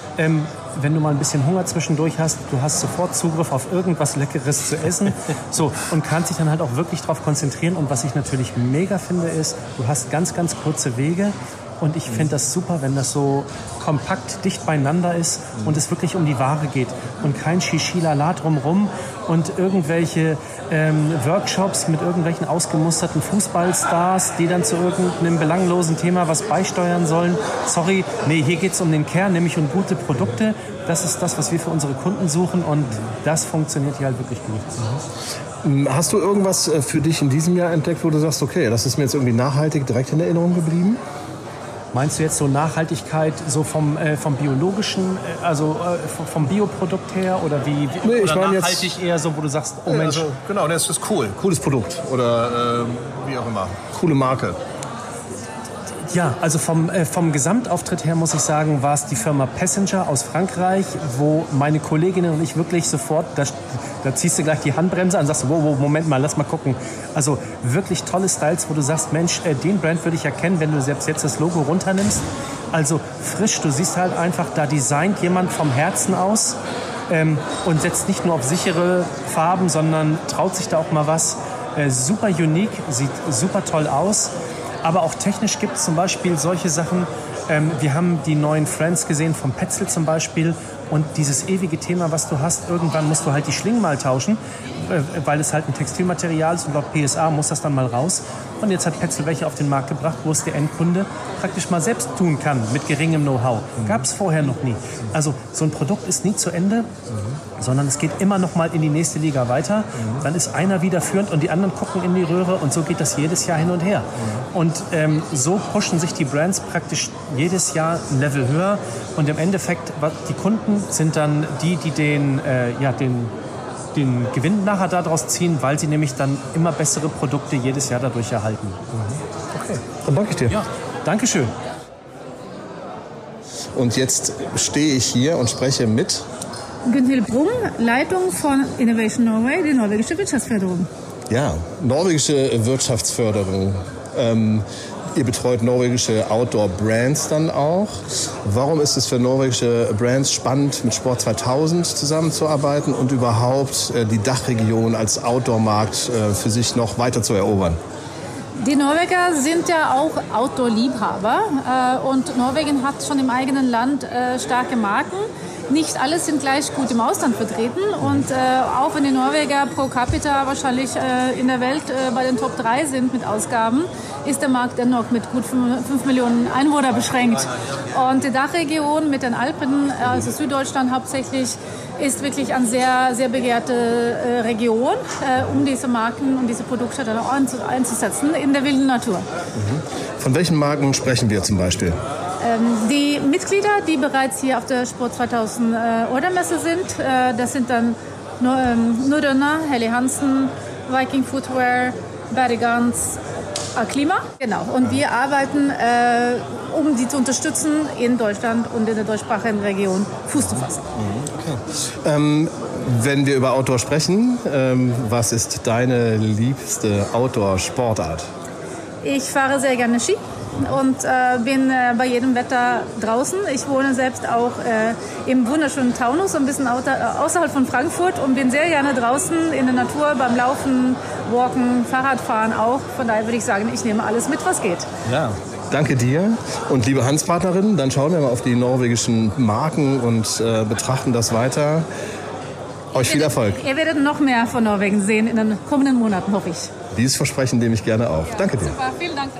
wenn du mal ein bisschen Hunger zwischendurch hast, du hast sofort Zugriff auf irgendwas Leckeres zu essen. So, und kannst dich dann halt auch wirklich darauf konzentrieren. Und was ich natürlich mega finde, ist, du hast ganz, ganz kurze Wege. Und ich finde das super, wenn das so kompakt dicht beieinander ist und es wirklich um die Ware geht und kein Shishi-Lala drumrum und irgendwelche Workshops mit irgendwelchen ausgemusterten Fußballstars, die dann zu irgendeinem belanglosen Thema was beisteuern sollen. Sorry, nee, hier geht es um den Kern, nämlich um gute Produkte. Das ist das, was wir für unsere Kunden suchen und das funktioniert hier halt wirklich gut. Hast du irgendwas für dich in diesem Jahr entdeckt, wo du sagst, okay, das ist mir jetzt irgendwie nachhaltig direkt in Erinnerung geblieben? Meinst du jetzt so Nachhaltigkeit so vom biologischen, vom Bioprodukt her oder wie? Nee, ich oder meine nachhaltig jetzt eher so, wo du sagst, oh Mensch. Also, genau, das ist cool. Cooles Produkt oder wie auch immer. Coole Marke. Ja, also vom Gesamtauftritt her muss ich sagen, war es die Firma Passenger aus Frankreich, wo meine Kolleginnen und ich wirklich sofort, da ziehst du gleich die Handbremse an und sagst, wow, Moment mal, lass mal gucken. Also wirklich tolle Styles, wo du sagst, Mensch, den Brand würde ich erkennen, wenn du selbst jetzt das Logo runternimmst. Also frisch, du siehst halt einfach, da designt jemand vom Herzen aus und setzt nicht nur auf sichere Farben, sondern traut sich da auch mal was. Super unique, sieht super toll aus. Aber auch technisch gibt es zum Beispiel solche Sachen. Wir haben die neuen Friends gesehen vom Petzl zum Beispiel. Und dieses ewige Thema, was du hast, irgendwann musst du halt die Schlingen mal tauschen, weil es halt ein Textilmaterial ist und laut PSA muss das dann mal raus. Und jetzt hat Petzl welche auf den Markt gebracht, wo es der Endkunde praktisch mal selbst tun kann, mit geringem Know-how. Gab es vorher noch nie. Also so ein Produkt ist nie zu Ende, sondern es geht immer noch mal in die nächste Liga weiter. Dann ist einer wieder führend und die anderen gucken in die Röhre und so geht das jedes Jahr hin und her. Und so pushen sich die Brands praktisch jedes Jahr ein Level höher. Und im Endeffekt, die Kunden sind dann die den Gewinn nachher daraus ziehen, weil sie nämlich dann immer bessere Produkte jedes Jahr dadurch erhalten. Okay, dann danke ich dir. Ja, Dankeschön. Und jetzt stehe ich hier und spreche mit Gunhild Brumm, Leitung von Innovation Norway, die norwegische Wirtschaftsförderung. Ja, norwegische Wirtschaftsförderung. Ihr betreut norwegische Outdoor-Brands dann auch. Warum ist es für norwegische Brands spannend, mit Sport 2000 zusammenzuarbeiten und überhaupt die Dachregion als Outdoor-Markt für sich noch weiter zu erobern? Die Norweger sind ja auch Outdoor-Liebhaber und Norwegen hat schon im eigenen Land starke Marken. Nicht alle sind gleich gut im Ausland vertreten und auch wenn die Norweger pro capita wahrscheinlich in der Welt bei den Top 3 sind mit Ausgaben, ist der Markt dennoch mit gut 5 Millionen Einwohnern beschränkt. Und die Dachregion mit den Alpen, also Süddeutschland hauptsächlich, ist wirklich eine sehr, sehr begehrte Region, um diese Marken und diese Produkte dann auch einzusetzen in der wilden Natur. Von welchen Marken sprechen wir zum Beispiel? Die Mitglieder, die bereits hier auf der Sport 2000 Ordermesse sind, das sind dann Norrøna, Helly Hansen, Viking Footwear, Bergans, Klima. Genau. Und wir arbeiten, um die zu unterstützen, in Deutschland und in der deutschsprachigen Region Fuß zu fassen. Okay. Wenn wir über Outdoor sprechen, was ist deine liebste Outdoor-Sportart? Ich fahre sehr gerne Ski und bin bei jedem Wetter draußen. Ich wohne selbst auch im wunderschönen Taunus, ein bisschen außerhalb von Frankfurt und bin sehr gerne draußen in der Natur beim Laufen, Walken, Fahrradfahren auch. Von daher würde ich sagen, ich nehme alles mit, was geht. Ja. Danke dir. Und liebe Handelspartnerin, dann schauen wir mal auf die norwegischen Marken und betrachten das weiter. Euch viel Erfolg. Ihr werdet noch mehr von Norwegen sehen in den kommenden Monaten, hoffe ich. Dieses Versprechen nehme ich gerne auf. Danke dir. Super, vielen Dank.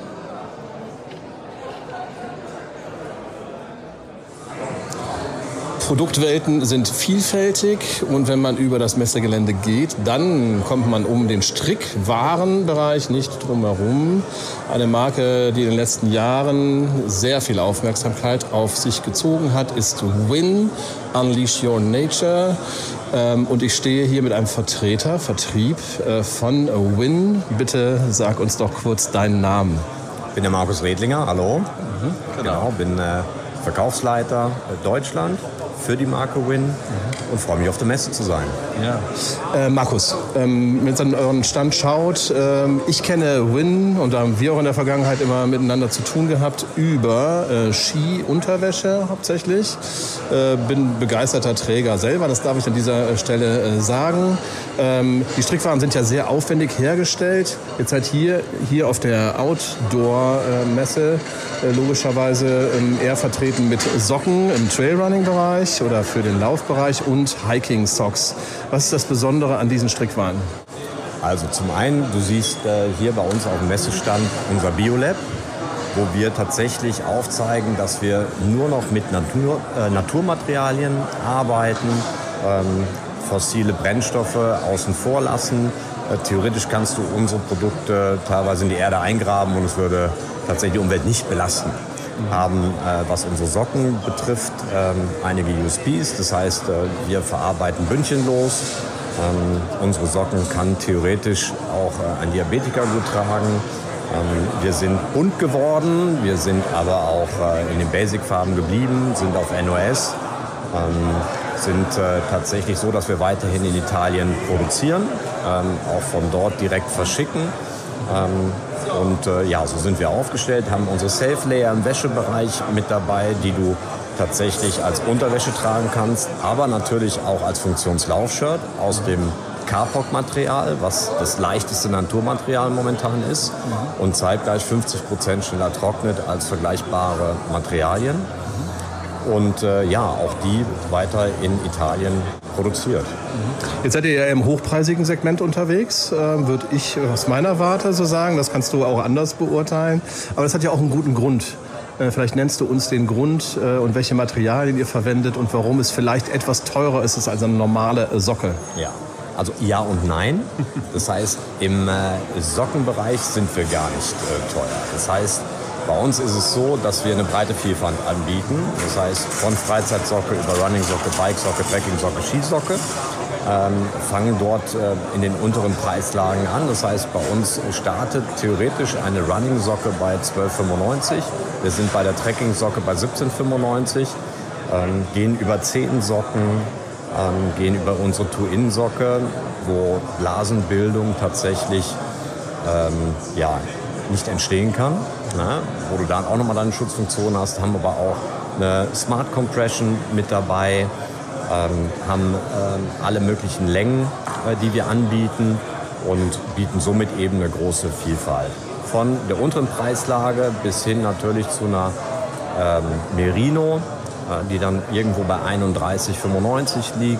Produktwelten sind vielfältig und wenn man über das Messegelände geht, dann kommt man um den Strickwarenbereich nicht drum herum. Eine Marke, die in den letzten Jahren sehr viel Aufmerksamkeit auf sich gezogen hat, ist Win, Unleash Your Nature. Und ich stehe hier mit einem Vertrieb von Win. Bitte sag uns doch kurz deinen Namen. Ich bin der Markus Redlinger, hallo. Genau, bin Verkaufsleiter Deutschland für die Marke Win und freue mich, auf der Messe zu sein. Ja. Markus, wenn ihr an euren Stand schaut, ich kenne Win und da haben wir auch in der Vergangenheit immer miteinander zu tun gehabt über Ski-Unterwäsche hauptsächlich. Bin begeisterter Träger selber, das darf ich an dieser Stelle sagen. Die Strickwaren sind ja sehr aufwendig hergestellt. Jetzt seid hier auf der Outdoor-Messe logischerweise eher vertreten mit Socken im Trailrunning-Bereich oder für den Laufbereich und Hiking-Socks. Was ist das Besondere an diesen Strickwaren? Also zum einen, du siehst hier bei uns auf dem Messestand unser Biolab, wo wir tatsächlich aufzeigen, dass wir nur noch mit Naturmaterialien arbeiten, fossile Brennstoffe außen vor lassen. Theoretisch kannst du unsere Produkte teilweise in die Erde eingraben und es würde tatsächlich die Umwelt nicht belasten. Haben, was unsere Socken betrifft, einige USPs. Das heißt, wir verarbeiten bündchenlos. Unsere Socken kann theoretisch auch ein Diabetiker gut tragen. Wir sind bunt geworden, wir sind aber auch in den Basic-Farben geblieben, sind auf NOS. Sind tatsächlich so, dass wir weiterhin in Italien produzieren, auch von dort direkt verschicken. So sind wir aufgestellt, haben unsere Safe-Layer im Wäschebereich mit dabei, die du tatsächlich als Unterwäsche tragen kannst, aber natürlich auch als Funktionslaufshirt aus dem Kapok-Material, was das leichteste Naturmaterial momentan ist und zeitgleich 50% schneller trocknet als vergleichbare Materialien. Und auch die weiter in Italien produziert. Jetzt seid ihr ja im hochpreisigen Segment unterwegs, würde ich aus meiner Warte so sagen. Das kannst du auch anders beurteilen. Aber das hat ja auch einen guten Grund. Vielleicht nennst du uns den Grund und welche Materialien ihr verwendet und warum es vielleicht etwas teurer ist als eine normale Socke. Ja, also ja und nein. Das heißt, im Sockenbereich sind wir gar nicht teuer. Das heißt, bei uns ist es so, dass wir eine breite Vielfalt anbieten. Das heißt, von Freizeitsocke über Running-Socke, Bike-Socke, Trekking-Socke, Skisocke. Fangen dort in den unteren Preislagen an. Das heißt, bei uns startet theoretisch eine Running-Socke bei 12,95. Wir sind bei der Trekking-Socke bei 17,95. Gehen über Zehensocken, gehen über unsere Two-In-Socke, wo Blasenbildung tatsächlich nicht entstehen kann. Wo du dann auch nochmal deine Schutzfunktion hast, haben aber auch eine Smart Compression mit dabei, haben alle möglichen Längen, die wir anbieten und bieten somit eben eine große Vielfalt. Von der unteren Preislage bis hin natürlich zu einer Merino, die dann irgendwo bei 31,95 liegt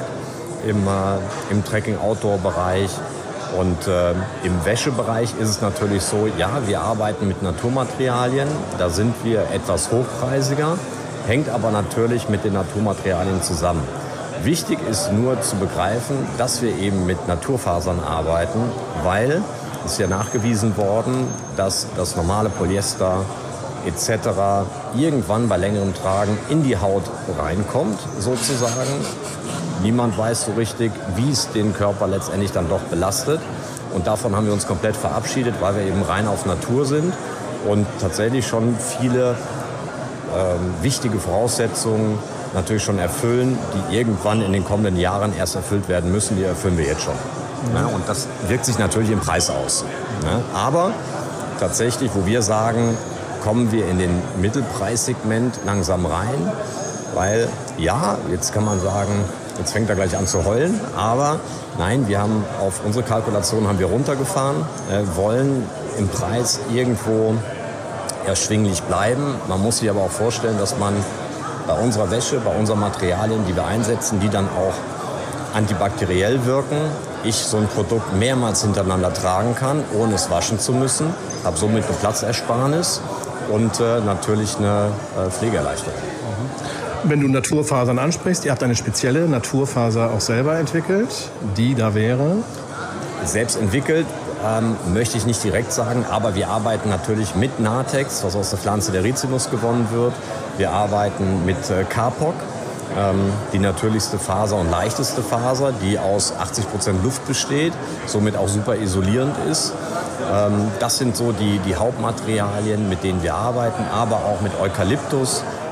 im Trekking-Outdoor-Bereich. Und im Wäschebereich ist es natürlich so, ja, wir arbeiten mit Naturmaterialien, da sind wir etwas hochpreisiger, hängt aber natürlich mit den Naturmaterialien zusammen. Wichtig ist nur zu begreifen, dass wir eben mit Naturfasern arbeiten, weil es ist ja nachgewiesen worden, dass das normale Polyester etc. irgendwann bei längerem Tragen in die Haut reinkommt, sozusagen. Niemand weiß so richtig, wie es den Körper letztendlich dann doch belastet. Und davon haben wir uns komplett verabschiedet, weil wir eben rein auf Natur sind und tatsächlich schon viele wichtige Voraussetzungen natürlich schon erfüllen, die irgendwann in den kommenden Jahren erst erfüllt werden müssen. Die erfüllen wir jetzt schon. Ja, und das wirkt sich natürlich im Preis aus. Ja, aber tatsächlich, wo wir sagen, kommen wir in den Mittelpreissegment langsam rein, weil ja, jetzt kann man sagen, jetzt fängt er gleich an zu heulen, aber nein, wir haben auf unsere Kalkulation haben wir runtergefahren, wollen im Preis irgendwo erschwinglich bleiben. Man muss sich aber auch vorstellen, dass man bei unserer Wäsche, bei unseren Materialien, die wir einsetzen, die dann auch antibakteriell wirken, ich so ein Produkt mehrmals hintereinander tragen kann, ohne es waschen zu müssen, habe somit eine Platzersparnis und natürlich eine Pflegeerleichterung. Wenn du Naturfasern ansprichst, ihr habt eine spezielle Naturfaser auch selber entwickelt, die da wäre? Selbst entwickelt möchte ich nicht direkt sagen, aber wir arbeiten natürlich mit Natex, was aus der Pflanze der Rizinus gewonnen wird. Wir arbeiten mit Kapok, die natürlichste Faser und leichteste Faser, die aus 80% Luft besteht, somit auch super isolierend ist. Das sind so die Hauptmaterialien, mit denen wir arbeiten, aber auch mit Eukalyptus,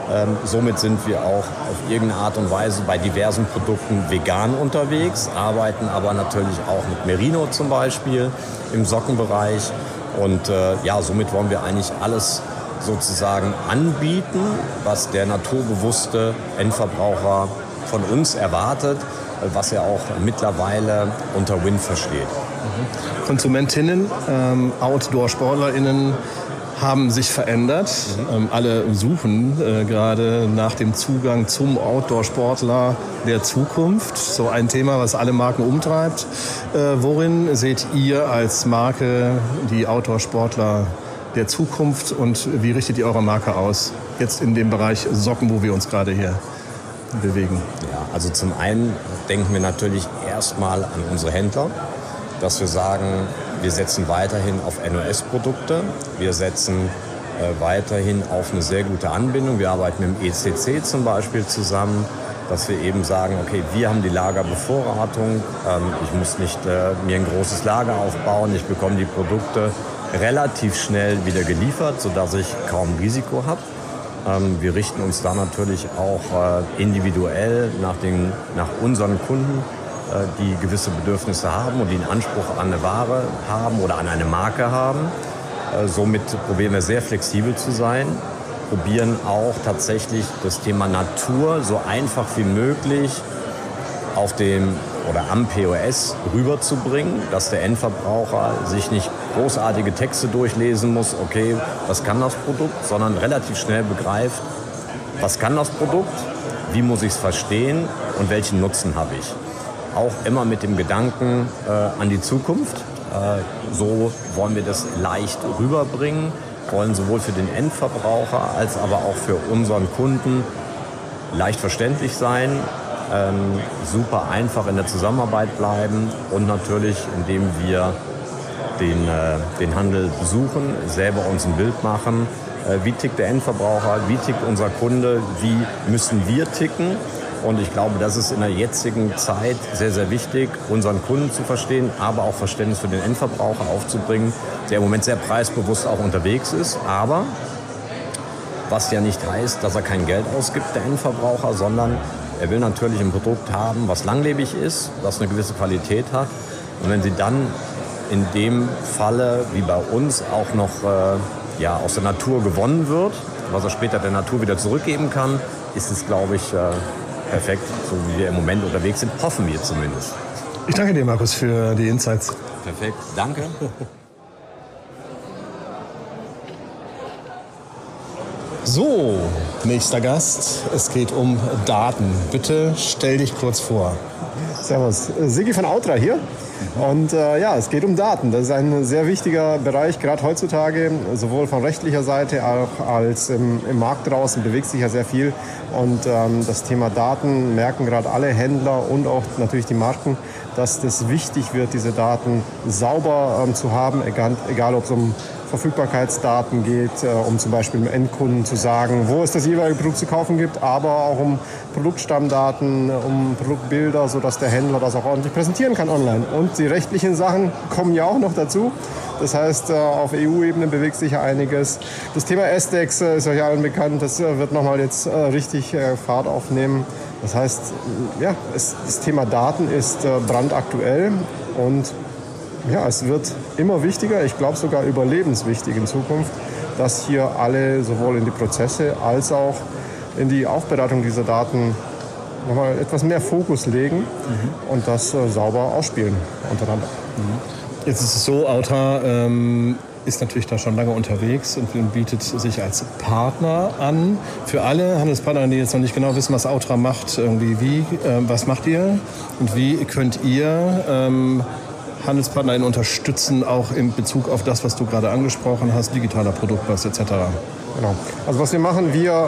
Somit sind wir auch auf irgendeine Art und Weise bei diversen Produkten vegan unterwegs, arbeiten aber natürlich auch mit Merino zum Beispiel im Sockenbereich. Und somit wollen wir eigentlich alles sozusagen anbieten, was der naturbewusste Endverbraucher von uns erwartet, was er auch mittlerweile unter Win versteht. Konsumentinnen, Outdoor-SportlerInnen haben sich verändert. Alle suchen gerade nach dem Zugang zum Outdoor-Sportler der Zukunft. So ein Thema, was alle Marken umtreibt. Worin seht ihr als Marke die Outdoor-Sportler der Zukunft und wie richtet ihr eure Marke aus? Jetzt in dem Bereich Socken, wo wir uns gerade hier bewegen. Ja, also zum einen denken wir natürlich erstmal an unsere Händler, dass wir sagen, wir setzen weiterhin auf NOS-Produkte, wir setzen weiterhin auf eine sehr gute Anbindung. Wir arbeiten mit dem ECC zum Beispiel zusammen, dass wir eben sagen, okay, wir haben die Lagerbevorratung, ich muss nicht mir ein großes Lager aufbauen, ich bekomme die Produkte relativ schnell wieder geliefert, sodass ich kaum Risiko habe. Wir richten uns da natürlich auch individuell nach unseren Kunden, die gewisse Bedürfnisse haben und die einen Anspruch an eine Ware haben oder an eine Marke haben. Somit probieren wir sehr flexibel zu sein, probieren auch tatsächlich das Thema Natur so einfach wie möglich auf dem oder am POS rüberzubringen, dass der Endverbraucher sich nicht großartige Texte durchlesen muss, okay, was kann das Produkt, sondern relativ schnell begreift, was kann das Produkt, wie muss ich es verstehen und welchen Nutzen habe ich. Auch immer mit dem Gedanken an die Zukunft. So wollen wir das leicht rüberbringen, wollen sowohl für den Endverbraucher als aber auch für unseren Kunden leicht verständlich sein, super einfach in der Zusammenarbeit bleiben und natürlich, indem wir den Handel besuchen, selber uns ein Bild machen, wie tickt der Endverbraucher, wie tickt unser Kunde, wie müssen wir ticken. Und ich glaube, das ist in der jetzigen Zeit sehr, sehr wichtig, unseren Kunden zu verstehen, aber auch Verständnis für den Endverbraucher aufzubringen, der im Moment sehr preisbewusst auch unterwegs ist. Aber was ja nicht heißt, dass er kein Geld ausgibt, der Endverbraucher, sondern er will natürlich ein Produkt haben, was langlebig ist, was eine gewisse Qualität hat. Und wenn Sie dann in dem Falle, wie bei uns, auch noch aus der Natur gewonnen wird, was er später der Natur wieder zurückgeben kann, ist es, glaube ich, perfekt, so wie wir im Moment unterwegs sind, hoffen wir zumindest. Ich danke dir, Markus, für die Insights. Perfekt, danke. So, nächster Gast. Es geht um Daten. Bitte stell dich kurz vor. Servus, Sigi von Outra hier. Und es geht um Daten. Das ist ein sehr wichtiger Bereich, gerade heutzutage, sowohl von rechtlicher Seite auch als im Markt draußen bewegt sich ja sehr viel. Und das Thema Daten merken gerade alle Händler und auch natürlich die Marken, dass das wichtig wird, diese Daten sauber zu haben, egal ob es um Verfügbarkeitsdaten geht, um zum Beispiel dem Endkunden zu sagen, wo es das jeweilige Produkt zu kaufen gibt, aber auch um Produktstammdaten, um Produktbilder, sodass der Händler das auch ordentlich präsentieren kann online. Und die rechtlichen Sachen kommen ja auch noch dazu. Das heißt, auf EU-Ebene bewegt sich ja einiges. Das Thema SDEX ist euch allen bekannt. Das wird nochmal jetzt richtig Fahrt aufnehmen. Das heißt, das Thema Daten ist brandaktuell und es wird immer wichtiger, ich glaube sogar überlebenswichtig in Zukunft, dass hier alle sowohl in die Prozesse als auch in die Aufbereitung dieser Daten nochmal etwas mehr Fokus legen und das sauber ausspielen untereinander. Jetzt ist es so, Outra ist natürlich da schon lange unterwegs und bietet sich als Partner an. Für alle Handelspartner, die jetzt noch nicht genau wissen, was Outra macht, was macht ihr und wie könnt ihr HandelspartnerInnen unterstützen, auch in Bezug auf das, was du gerade angesprochen hast, digitaler Produktpass etc. Genau. Also was wir machen,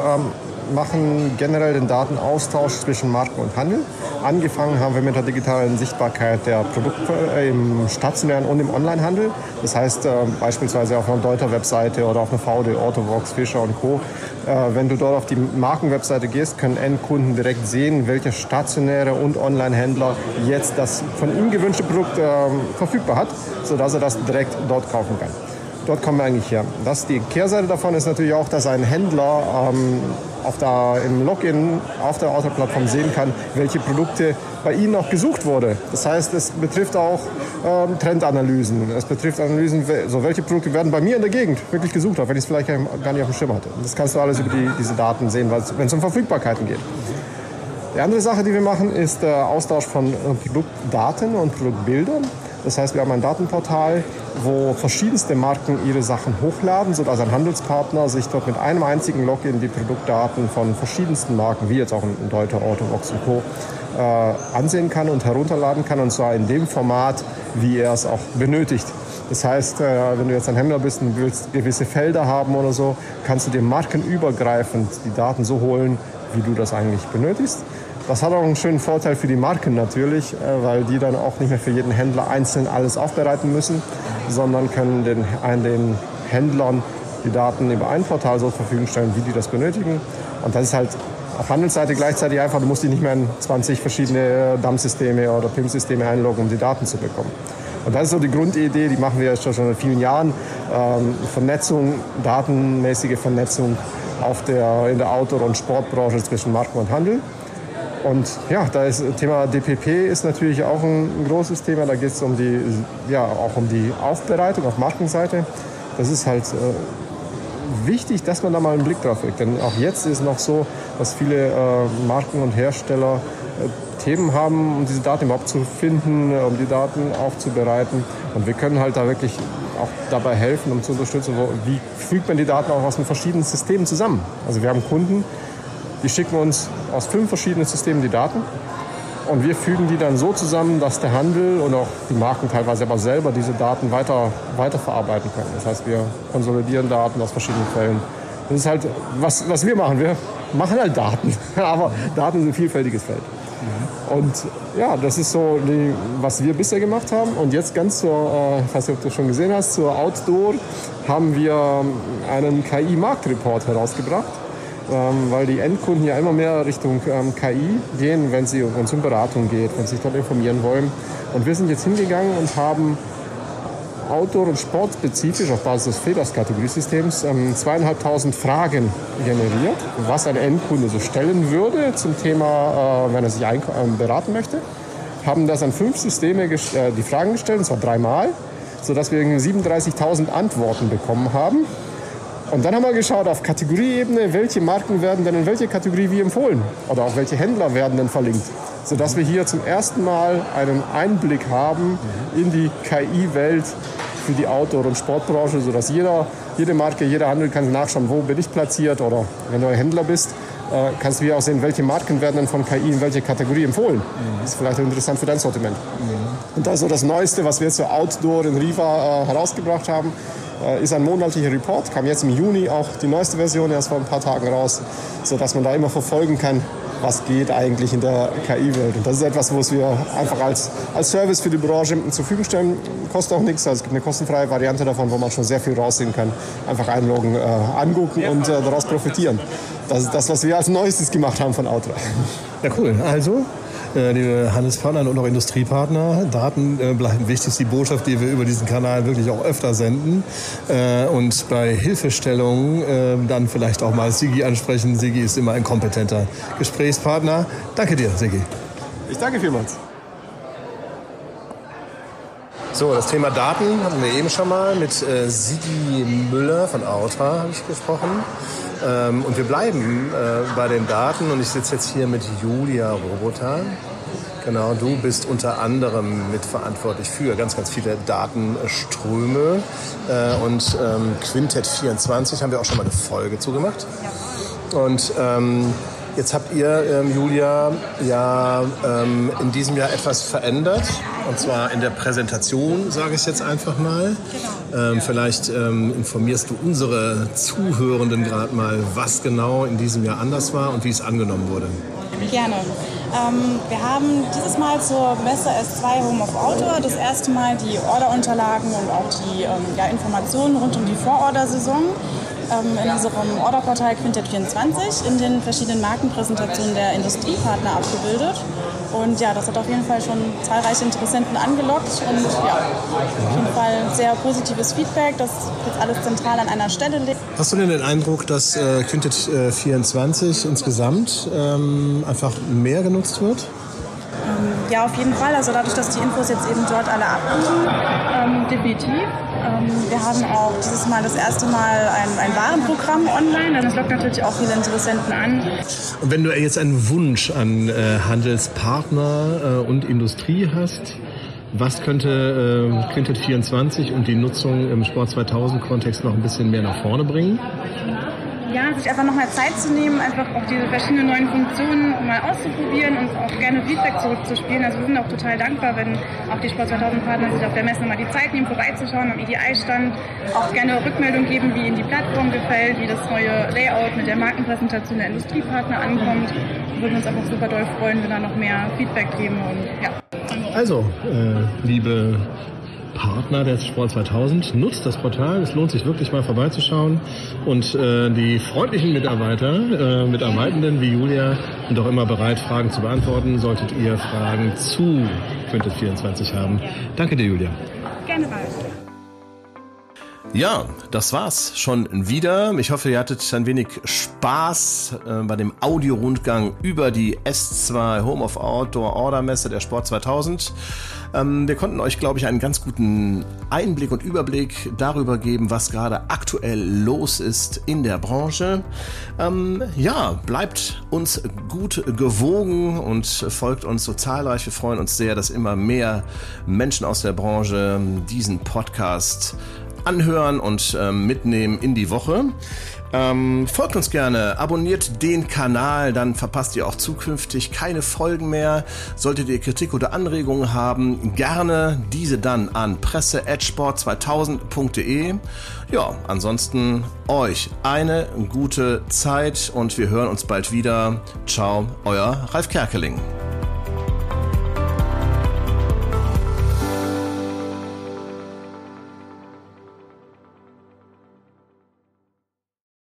machen generell den Datenaustausch zwischen Marken und Handel. Angefangen haben wir mit der digitalen Sichtbarkeit der Produkte im stationären und im Onlinehandel. Das heißt beispielsweise auf einer Deuter-Webseite oder auf einer VD, Autovox, Fischer und Co. Wenn du dort auf die Markenwebseite gehst, können Endkunden direkt sehen, welcher stationäre und Onlinehändler jetzt das von ihm gewünschte Produkt verfügbar hat, sodass er das direkt dort kaufen kann. Dort kommen wir eigentlich her. Die Kehrseite davon ist natürlich auch, dass ein Händler im Login auf der Aura-Plattform sehen kann, welche Produkte bei Ihnen auch gesucht wurde. Das heißt, es betrifft auch Trendanalysen. Es betrifft Analysen, welche Produkte werden bei mir in der Gegend wirklich gesucht, auch wenn ich es vielleicht gar nicht auf dem Schirm hatte. Das kannst du alles über diese Daten sehen, wenn es um Verfügbarkeiten geht. Die andere Sache, die wir machen, ist der Austausch von Produktdaten und Produktbildern. Das heißt, wir haben ein Datenportal, wo verschiedenste Marken ihre Sachen hochladen, sodass ein Handelspartner sich dort mit einem einzigen Login die Produktdaten von verschiedensten Marken, wie jetzt auch ein Deuter, Otto, Vox und Co., ansehen kann und herunterladen kann, und zwar in dem Format, wie er es auch benötigt. Das heißt, wenn du jetzt ein Händler bist und willst gewisse Felder haben oder so, kannst du dir markenübergreifend die Daten so holen, wie du das eigentlich benötigst. Das hat auch einen schönen Vorteil für die Marken natürlich, weil die dann auch nicht mehr für jeden Händler einzeln alles aufbereiten müssen, sondern können den Händlern die Daten über ein Portal so zur Verfügung stellen, wie die das benötigen. Und das ist halt auf Handelsseite gleichzeitig einfach, du musst dich nicht mehr in 20 verschiedene DAM-Systeme oder PIM-Systeme einloggen, um die Daten zu bekommen. Und das ist so die Grundidee, die machen wir jetzt schon seit vielen Jahren. Vernetzung, datenmäßige Vernetzung in der Outdoor- und Sportbranche zwischen Marken und Handel. Und ja, das Thema DPP ist natürlich auch ein großes Thema. Da geht es um die Aufbereitung auf Markenseite. Das ist halt wichtig, dass man da mal einen Blick drauf legt. Denn auch jetzt ist es noch so, dass viele Marken und Hersteller Themen haben, um diese Daten überhaupt zu finden, um die Daten aufzubereiten. Und wir können halt da wirklich auch dabei helfen, um zu unterstützen, wie fügt man die Daten auch aus den verschiedenen Systemen zusammen. Also wir haben Kunden, die schicken uns aus 5 verschiedenen Systemen die Daten und wir fügen die dann so zusammen, dass der Handel und auch die Marken teilweise aber selber diese Daten weiterverarbeiten können. Das heißt, wir konsolidieren Daten aus verschiedenen Quellen. Das ist halt, was wir machen. Wir machen halt Daten, aber Daten sind ein vielfältiges Feld. Und ja, das ist so, was wir bisher gemacht haben. Und jetzt ganz ich weiß nicht, ob du schon gesehen hast, zur Outdoor haben wir einen KI-Marktreport herausgebracht. Weil die Endkunden ja immer mehr Richtung KI gehen, wenn sie uns in Beratung geht, wenn sie sich dort informieren wollen. Und wir sind jetzt hingegangen und haben Outdoor- und sportspezifisch auf Basis des FEDAS-Kategoriesystems 2.500 Fragen generiert, was ein Endkunde so stellen würde zum Thema, wenn er sich beraten möchte. Haben das an 5 Systeme die Fragen gestellt, und zwar 3-mal, sodass wir 37.000 Antworten bekommen haben. Und dann haben wir geschaut auf Kategorieebene, welche Marken werden denn in welche Kategorie wie empfohlen oder auch welche Händler werden denn verlinkt, sodass wir hier zum ersten Mal einen Einblick haben in die KI-Welt für die Outdoor- und Sportbranche, sodass jede Marke, jeder Handel kann nachschauen, wo bin ich platziert, oder wenn du ein Händler bist, kannst du hier auch sehen, welche Marken werden dann von KI in welche Kategorie empfohlen. Das ist vielleicht interessant für dein Sortiment. Und das ist so das Neueste, was wir jetzt für Outdoor in Riva herausgebracht haben. Ist ein monatlicher Report, kam jetzt im Juni auch die neueste Version erst vor ein paar Tagen raus, sodass man da immer verfolgen kann, was geht eigentlich in der KI-Welt. Und das ist etwas, was wir einfach als Service für die Branche zur Verfügung stellen. Kostet auch nichts, also es gibt eine kostenfreie Variante davon, wo man schon sehr viel raussehen kann. Einfach einloggen, angucken und daraus profitieren. Das ist das, was wir als Neuestes gemacht haben von Outra. Ja, cool. Also, liebe Handelspartner und auch Industriepartner, Daten bleiben wichtig, ist die Botschaft, die wir über diesen Kanal wirklich auch öfter senden. Und bei Hilfestellungen dann vielleicht auch mal Sigi ansprechen. Sigi ist immer ein kompetenter Gesprächspartner. Danke dir, Sigi. Ich danke vielmals. So, das Thema Daten hatten wir eben schon mal mit Sigi Müller von Outra, habe ich gesprochen. Und wir bleiben bei den Daten und ich sitze jetzt hier mit Julia Robota. Genau, du bist unter anderem mitverantwortlich für ganz, ganz viele Datenströme. Und Quintett 24 haben wir auch schon mal eine Folge zugemacht. Ja. Und jetzt habt ihr, Julia, ja in diesem Jahr etwas verändert. Und zwar in der Präsentation, sage ich jetzt einfach mal. Genau. Vielleicht informierst du unsere Zuhörenden gerade mal, was genau in diesem Jahr anders war und wie es angenommen wurde. Gerne. Wir haben dieses Mal zur Messe S2 Home of Outdoor das erste Mal die Orderunterlagen und auch die Informationen rund um die Vorordersaison in unserem Orderportal Quintet24 in den verschiedenen Markenpräsentationen der Industriepartner abgebildet. Und ja, das hat auf jeden Fall schon zahlreiche Interessenten angelockt und ja, auf jeden Fall sehr positives Feedback, dass jetzt alles zentral an einer Stelle liegt. Hast du denn den Eindruck, dass Quintet24 insgesamt einfach mehr genutzt wird? Ja, auf jeden Fall. Also dadurch, dass die Infos jetzt eben dort alle abrufen, definitiv. Wir haben auch dieses Mal das erste Mal ein Warenprogramm online. Das lockt natürlich auch viele Interessenten an. Und wenn du jetzt einen Wunsch an Handelspartner und Industrie hast, was könnte Quintet24 und die Nutzung im Sport 2000-Kontext noch ein bisschen mehr nach vorne bringen? Ja, sich einfach nochmal Zeit zu nehmen, einfach auch diese verschiedenen neuen Funktionen mal auszuprobieren und auch gerne Feedback zurückzuspielen. Also wir sind auch total dankbar, wenn auch die Sport 2000 Partner sich auf der Messe mal die Zeit nehmen, vorbeizuschauen am EDI-Stand, auch gerne Rückmeldung geben, wie ihnen die Plattform gefällt, wie das neue Layout mit der Markenpräsentation der Industriepartner ankommt. Wir würden uns einfach super doll freuen, wenn da noch mehr Feedback geben. Und, ja. Also, liebe Partner des Sport 2000, nutzt das Portal. Es lohnt sich wirklich mal vorbeizuschauen. Und die freundlichen Mitarbeitenden wie Julia sind auch immer bereit, Fragen zu beantworten, solltet ihr Fragen zu Quintet24 haben. Danke dir, Julia. Gerne bald. Ja, das war's schon wieder. Ich hoffe, ihr hattet ein wenig Spaß bei dem Audiorundgang über die S2 Home of Outdoor Order Messe der Sport 2000. Wir konnten euch, glaube ich, einen ganz guten Einblick und Überblick darüber geben, was gerade aktuell los ist in der Branche. Ja, bleibt uns gut gewogen und folgt uns so zahlreich. Wir freuen uns sehr, dass immer mehr Menschen aus der Branche diesen Podcast anhören und mitnehmen in die Woche. Folgt uns gerne, abonniert den Kanal, dann verpasst ihr auch zukünftig keine Folgen mehr. Solltet ihr Kritik oder Anregungen haben, gerne diese dann an presse@sport2000.de. Ja, ansonsten euch eine gute Zeit und wir hören uns bald wieder. Ciao, euer Ralf Kerkeling.